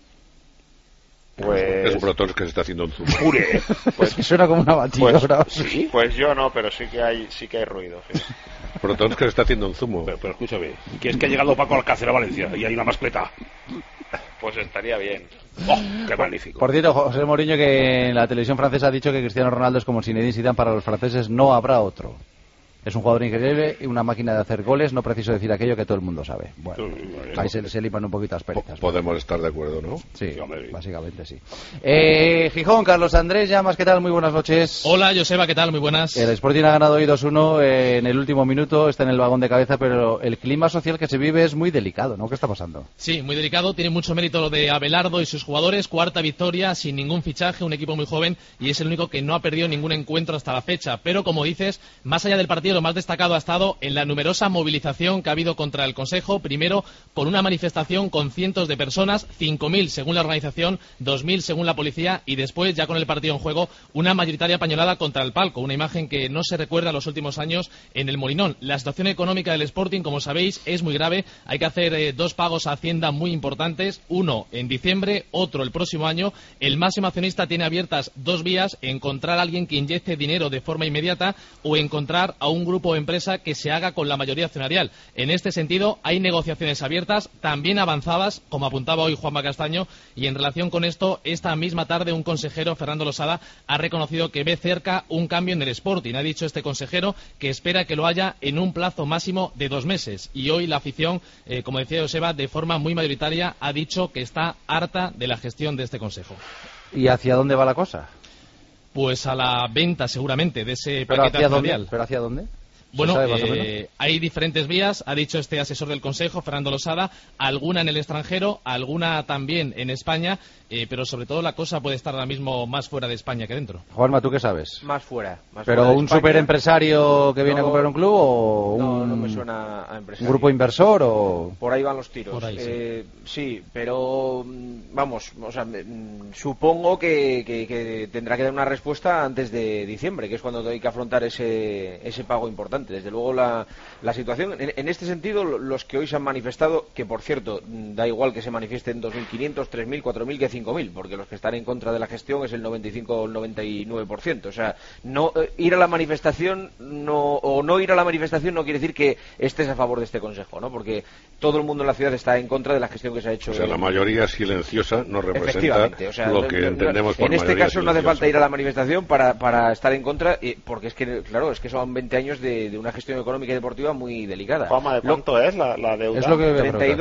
Pues es Brotons que se está haciendo un zumo. Puré. Pues que suena como una batidora. Sí, pues yo no, pero sí que hay ruido. Sí. Brotons que se está haciendo un zumo. Pero escúchame, que es que ha llegado Paco Alcácer a Valencia y hay una mascleta. Pues estaría bien. ¡Oh, qué magnífico! Por cierto, José Mourinho, que en la televisión francesa ha dicho que Cristiano Ronaldo es como Zinedine Zidane para los franceses, no habrá otro. Es un jugador increíble y una máquina de hacer goles, no preciso decir aquello que todo el mundo sabe. Bueno, ahí se liman un poquito las perezas. Podemos estar de acuerdo, ¿no? Sí, básicamente sí. Gijón, Carlos Andrés Llamas, ¿qué tal? Muy buenas noches. Hola, Joseba, ¿qué tal? Muy buenas. El Sporting ha ganado hoy 2-1 en el último minuto, está en el vagón de cabeza, pero el clima social que se vive es muy delicado, ¿no? ¿Qué está pasando? Sí, muy delicado, tiene mucho mérito lo de Abelardo y sus jugadores, cuarta victoria, sin ningún fichaje, un equipo muy joven, y es el único que no ha perdido ningún encuentro hasta la fecha, pero como dices, más allá del partido, lo más destacado hasta en la numerosa movilización que ha habido contra el Consejo, primero con una manifestación con cientos de personas, 5.000 según la organización, 2.000 según la policía, y después, ya con el partido en juego, una mayoritaria pañolada contra el palco, una imagen que no se recuerda en los últimos años en el Molinón. La situación económica del Sporting, como sabéis, es muy grave, hay que hacer 2 pagos a Hacienda muy importantes, uno en diciembre, otro el próximo año. El máximo accionista tiene abiertas 2 vías: encontrar a alguien que inyecte dinero de forma inmediata o encontrar a un grupo o empresa que se haga con la mayoría accionarial. En este sentido, hay negociaciones abiertas, también avanzadas, como apuntaba hoy Juanma Castaño, y en relación con esto, esta misma tarde un consejero, Fernando Losada, ha reconocido que ve cerca un cambio en el Sporting. Ha dicho este consejero que espera que lo haya en un plazo máximo de 2 meses. Y hoy la afición, como decía Joseba, de forma muy mayoritaria, ha dicho que está harta de la gestión de este consejo. ¿Y hacia dónde va la cosa? Pues a la venta, seguramente, de ese paquete accionarial. ¿Pero hacia dónde? Bueno, hay diferentes vías, ha dicho este asesor del Consejo, Fernando Losada, alguna en el extranjero, alguna también en España, pero sobre todo la cosa puede estar ahora mismo más fuera de España que dentro. Juanma, ¿tú qué sabes? Más fuera. ¿Pero un superempresario que viene a comprar un club o no me suena a empresario. ¿Un grupo inversor o...? Por ahí van los tiros. Por ahí, sí, pero vamos, o sea, supongo que tendrá que dar una respuesta antes de diciembre, que es cuando hay que afrontar ese pago importante. Desde luego la situación, en este sentido, los que hoy se han manifestado, que por cierto, da igual que se manifiesten 2.500, 3.000, 4.000 que 5.000, porque los que están en contra de la gestión es el 95 o el 99%. O sea, no ir a la manifestación o no ir a la manifestación no quiere decir que estés a favor de este consejo, ¿no? Porque todo el mundo en la ciudad está en contra de la gestión que se ha hecho. O sea, la mayoría silenciosa no representa lo que entendemos por mayoría. En este caso no hace silenciosa. falta ir a la manifestación para estar en contra, porque es que, claro, es que son 20 años de una gestión económica y deportiva muy delicada. ¿De cuánto es la deuda? Es lo que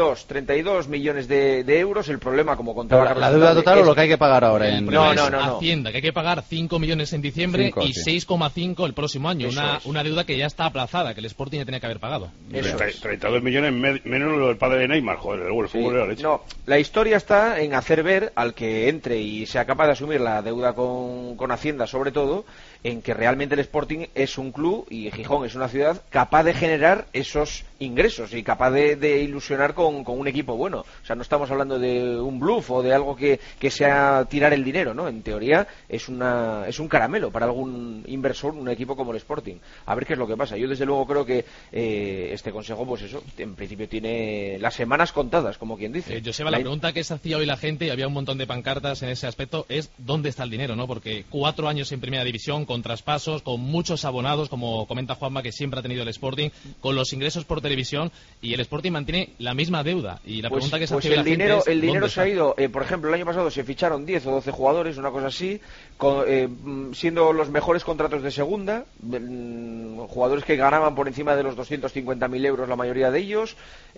32 millones de euros. El problema, como contaba ¿La deuda total o lo que hay que pagar ahora? No. Hacienda, que hay que pagar 5 millones en diciembre y 6,5 el próximo año. Una deuda que ya está aplazada, que el Sporting ya tenía que haber pagado. 32 millones menos lo del padre de Neymar, joder, el fútbol de la leche. No, la historia está en hacer ver al que entre y sea capaz de asumir la deuda con Hacienda, sobre todo, en que realmente el Sporting es un club y Gijón es una ciudad capaz de generar esos ingresos y capaz de ilusionar con un equipo bueno. O sea, no estamos hablando de un bluff o de algo que sea tirar el dinero, ¿no? En teoría es un caramelo para algún inversor, un equipo como el Sporting. A ver qué es lo que pasa. Yo desde luego creo que este consejo, pues eso, en principio tiene las semanas contadas, como quien dice. Joseba, la pregunta que se hacía hoy la gente, y había un montón de pancartas en ese aspecto, es ¿dónde está el dinero, no? Porque 4 años en Primera División, con traspasos, con muchos abonados, como comenta Juanma, que siempre ha tenido el Sporting, con los ingresos por televisión, y el Sporting mantiene la misma deuda. Y la pregunta que se hace el dinero se ha ido, por ejemplo, el año pasado se ficharon 10 o 12 jugadores, una cosa así, siendo los mejores contratos de segunda, jugadores que ganaban por encima de los 250.000 euros la mayoría de ellos,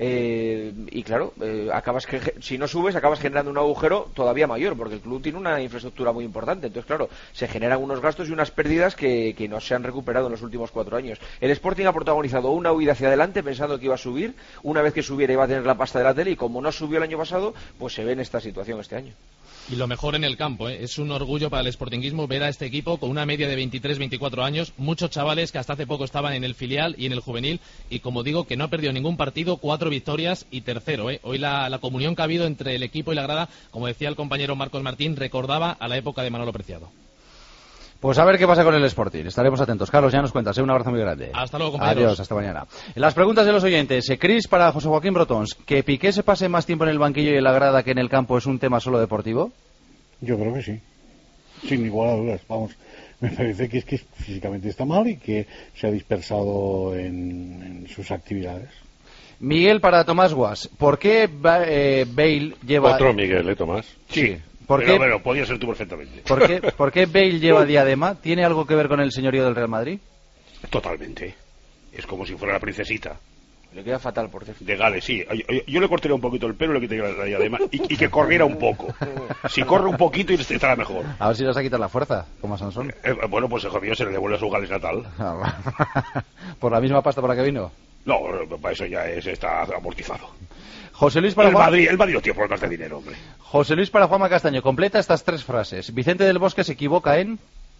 y claro, si no subes acabas generando un agujero todavía mayor, porque el club tiene una infraestructura muy importante. Entonces, claro, se generan unos gastos y unas pérdidas que no se han recuperado en los últimos 4 años. El Sporting ha protagonizado una huida hacia adelante pensando que iba a subir, una vez que subiera iba a tener la pasta de la tele, y como no subió el año pasado, pues se ve en esta situación este año. Y lo mejor en el campo, ¿eh? Es un orgullo para el sportinguismo ver a este equipo con una media de 23-24 años, muchos chavales que hasta hace poco estaban en el filial y en el juvenil, y como digo, que no ha perdido ningún partido, 4 victorias y tercero, ¿eh? Hoy la comunión que ha habido entre el equipo y la grada, como decía el compañero Marcos Martín, recordaba a la época de Manolo Preciado. Pues a ver qué pasa con el Sporting, estaremos atentos. Carlos, ya nos cuentas, un abrazo muy grande. Hasta luego, compañeros. Adiós, hasta mañana. Las preguntas de los oyentes. Cris, para José Joaquín Brotons, ¿que Piqué se pase más tiempo en el banquillo y en la grada que en el campo es un tema solo deportivo? Yo creo que sí, sin igual a dudas. Vamos, me parece que es que físicamente está mal y que se ha dispersado en sus actividades. Miguel, para Tomás Guas, ¿por qué Bale lleva... Otro Miguel, Tomás. Sí. Pero podía ser tú perfectamente. ¿Por qué Bale lleva diadema? ¿Tiene algo que ver con el señorío del Real Madrid? Totalmente. Es como si fuera la princesita. Le queda fatal, por cierto. De Gales, sí. Yo le cortaría un poquito el pelo y le quitaría la diadema y que corriera un poco. Si corre un poquito y estará mejor. A ver si le vas a quitar la fuerza, como a Sansón. Bueno, pues hijo mío, se le devuelve a su Gales natal. ¿Por la misma pasta por la que vino? No, para eso ya está amortizado. José Luis para el Madrid tío por darte dinero, hombre. José Luis para Juanma Castaño, completa estas 3 frases. Vicente del Bosque se equivoca en...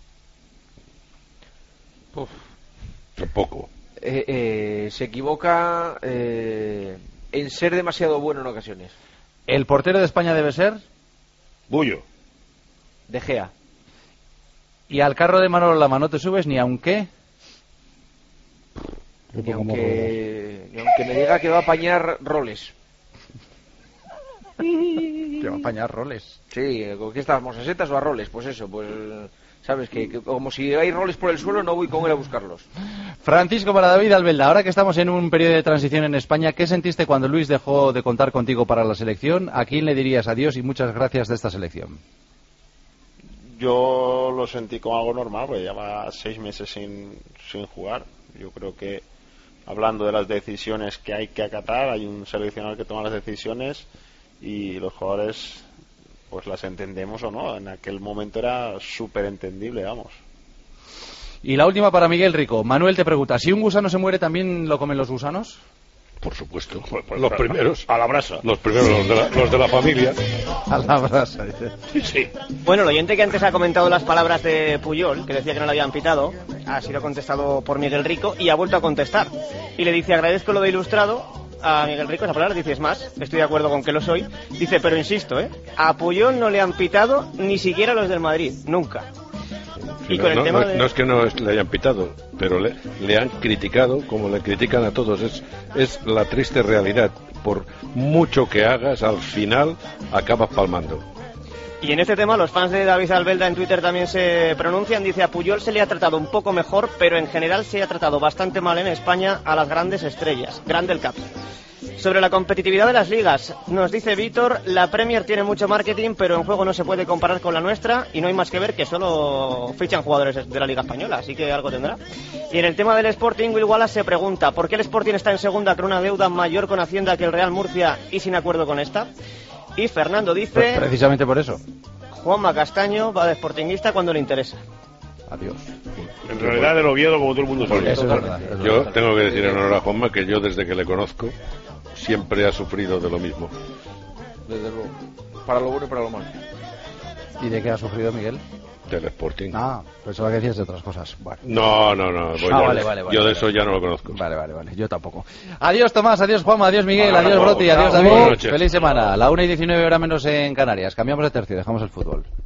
Tampoco. Se equivoca en ser demasiado bueno en ocasiones. ¿El portero de España debe ser? Bullo. De Gea. ¿Y al carro de Manolo Lama no te subes ni aunque? Ni aunque me diga que va a apañar roles. Que va a apañar roles. Sí, ¿con qué estamos? ¿A setas o a roles? Pues eso, pues... ¿Sabes? Que como si hay roles por el suelo, no voy con él a buscarlos. Francisco para David Albelda, ahora que estamos en un periodo de transición en España, ¿qué sentiste cuando Luis dejó de contar contigo para la selección? ¿A quién le dirías adiós y muchas gracias de esta selección? Yo lo sentí como algo normal, porque lleva 6 meses sin jugar. Yo creo que, hablando de las decisiones que hay que acatar, hay un seleccionador que toma las decisiones y los jugadores... pues las entendemos o no, en aquel momento era súper entendible, vamos. Y la última para Miguel Rico. Manuel te pregunta, ¿si un gusano se muere también lo comen los gusanos? Por supuesto, los primeros. A la brasa. Los primeros, los de la familia. A la brasa, sí. Bueno, el oyente que antes ha comentado las palabras de Puyol, que decía que no le habían pitado, ha sido contestado por Miguel Rico y ha vuelto a contestar. Y le dice, agradezco lo de ilustrado. A Miguel Rico esa palabra, dices más, estoy de acuerdo con que lo soy. Dice, pero insisto, a Puyol no le han pitado ni siquiera los del Madrid, nunca. Y con el tema no es que no le hayan pitado, pero le han criticado como le critican a todos. Es la triste realidad. Por mucho que hagas, al final acabas palmando. Y en este tema los fans de David Albelda en Twitter también se pronuncian. Dice, a Puyol se le ha tratado un poco mejor, pero en general se ha tratado bastante mal en España a las grandes estrellas. Grande el cap. Sobre la competitividad de las ligas, nos dice Víctor, la Premier tiene mucho marketing, pero en juego no se puede comparar con la nuestra y no hay más que ver que solo fichan jugadores de la Liga Española, así que algo tendrá. Y en el tema del Sporting, Will Wallace se pregunta, ¿por qué el Sporting está en segunda con una deuda mayor con Hacienda que el Real Murcia y sin acuerdo con esta? Y Fernando dice... Pues precisamente por eso. Juanma Castaño va de sportinguista cuando le interesa. Adiós. En realidad el Oviedo, como todo el mundo sabe. Eso es verdad. Yo tengo que decir en honor a Juanma que yo desde que le conozco siempre ha sufrido de lo mismo. Desde luego. Para lo bueno y para lo malo. ¿Y de qué ha sufrido Miguel? Del Sporting. Ah, pensaba que decías de otras cosas. Bueno. No. Vale, yo de eso ya no lo conozco. Vale. Yo tampoco. Adiós Tomás, adiós Juanma, adiós Miguel, adiós Broti, adiós David. Feliz semana. La 1:19 hora menos en Canarias. Cambiamos de tercio, dejamos el fútbol.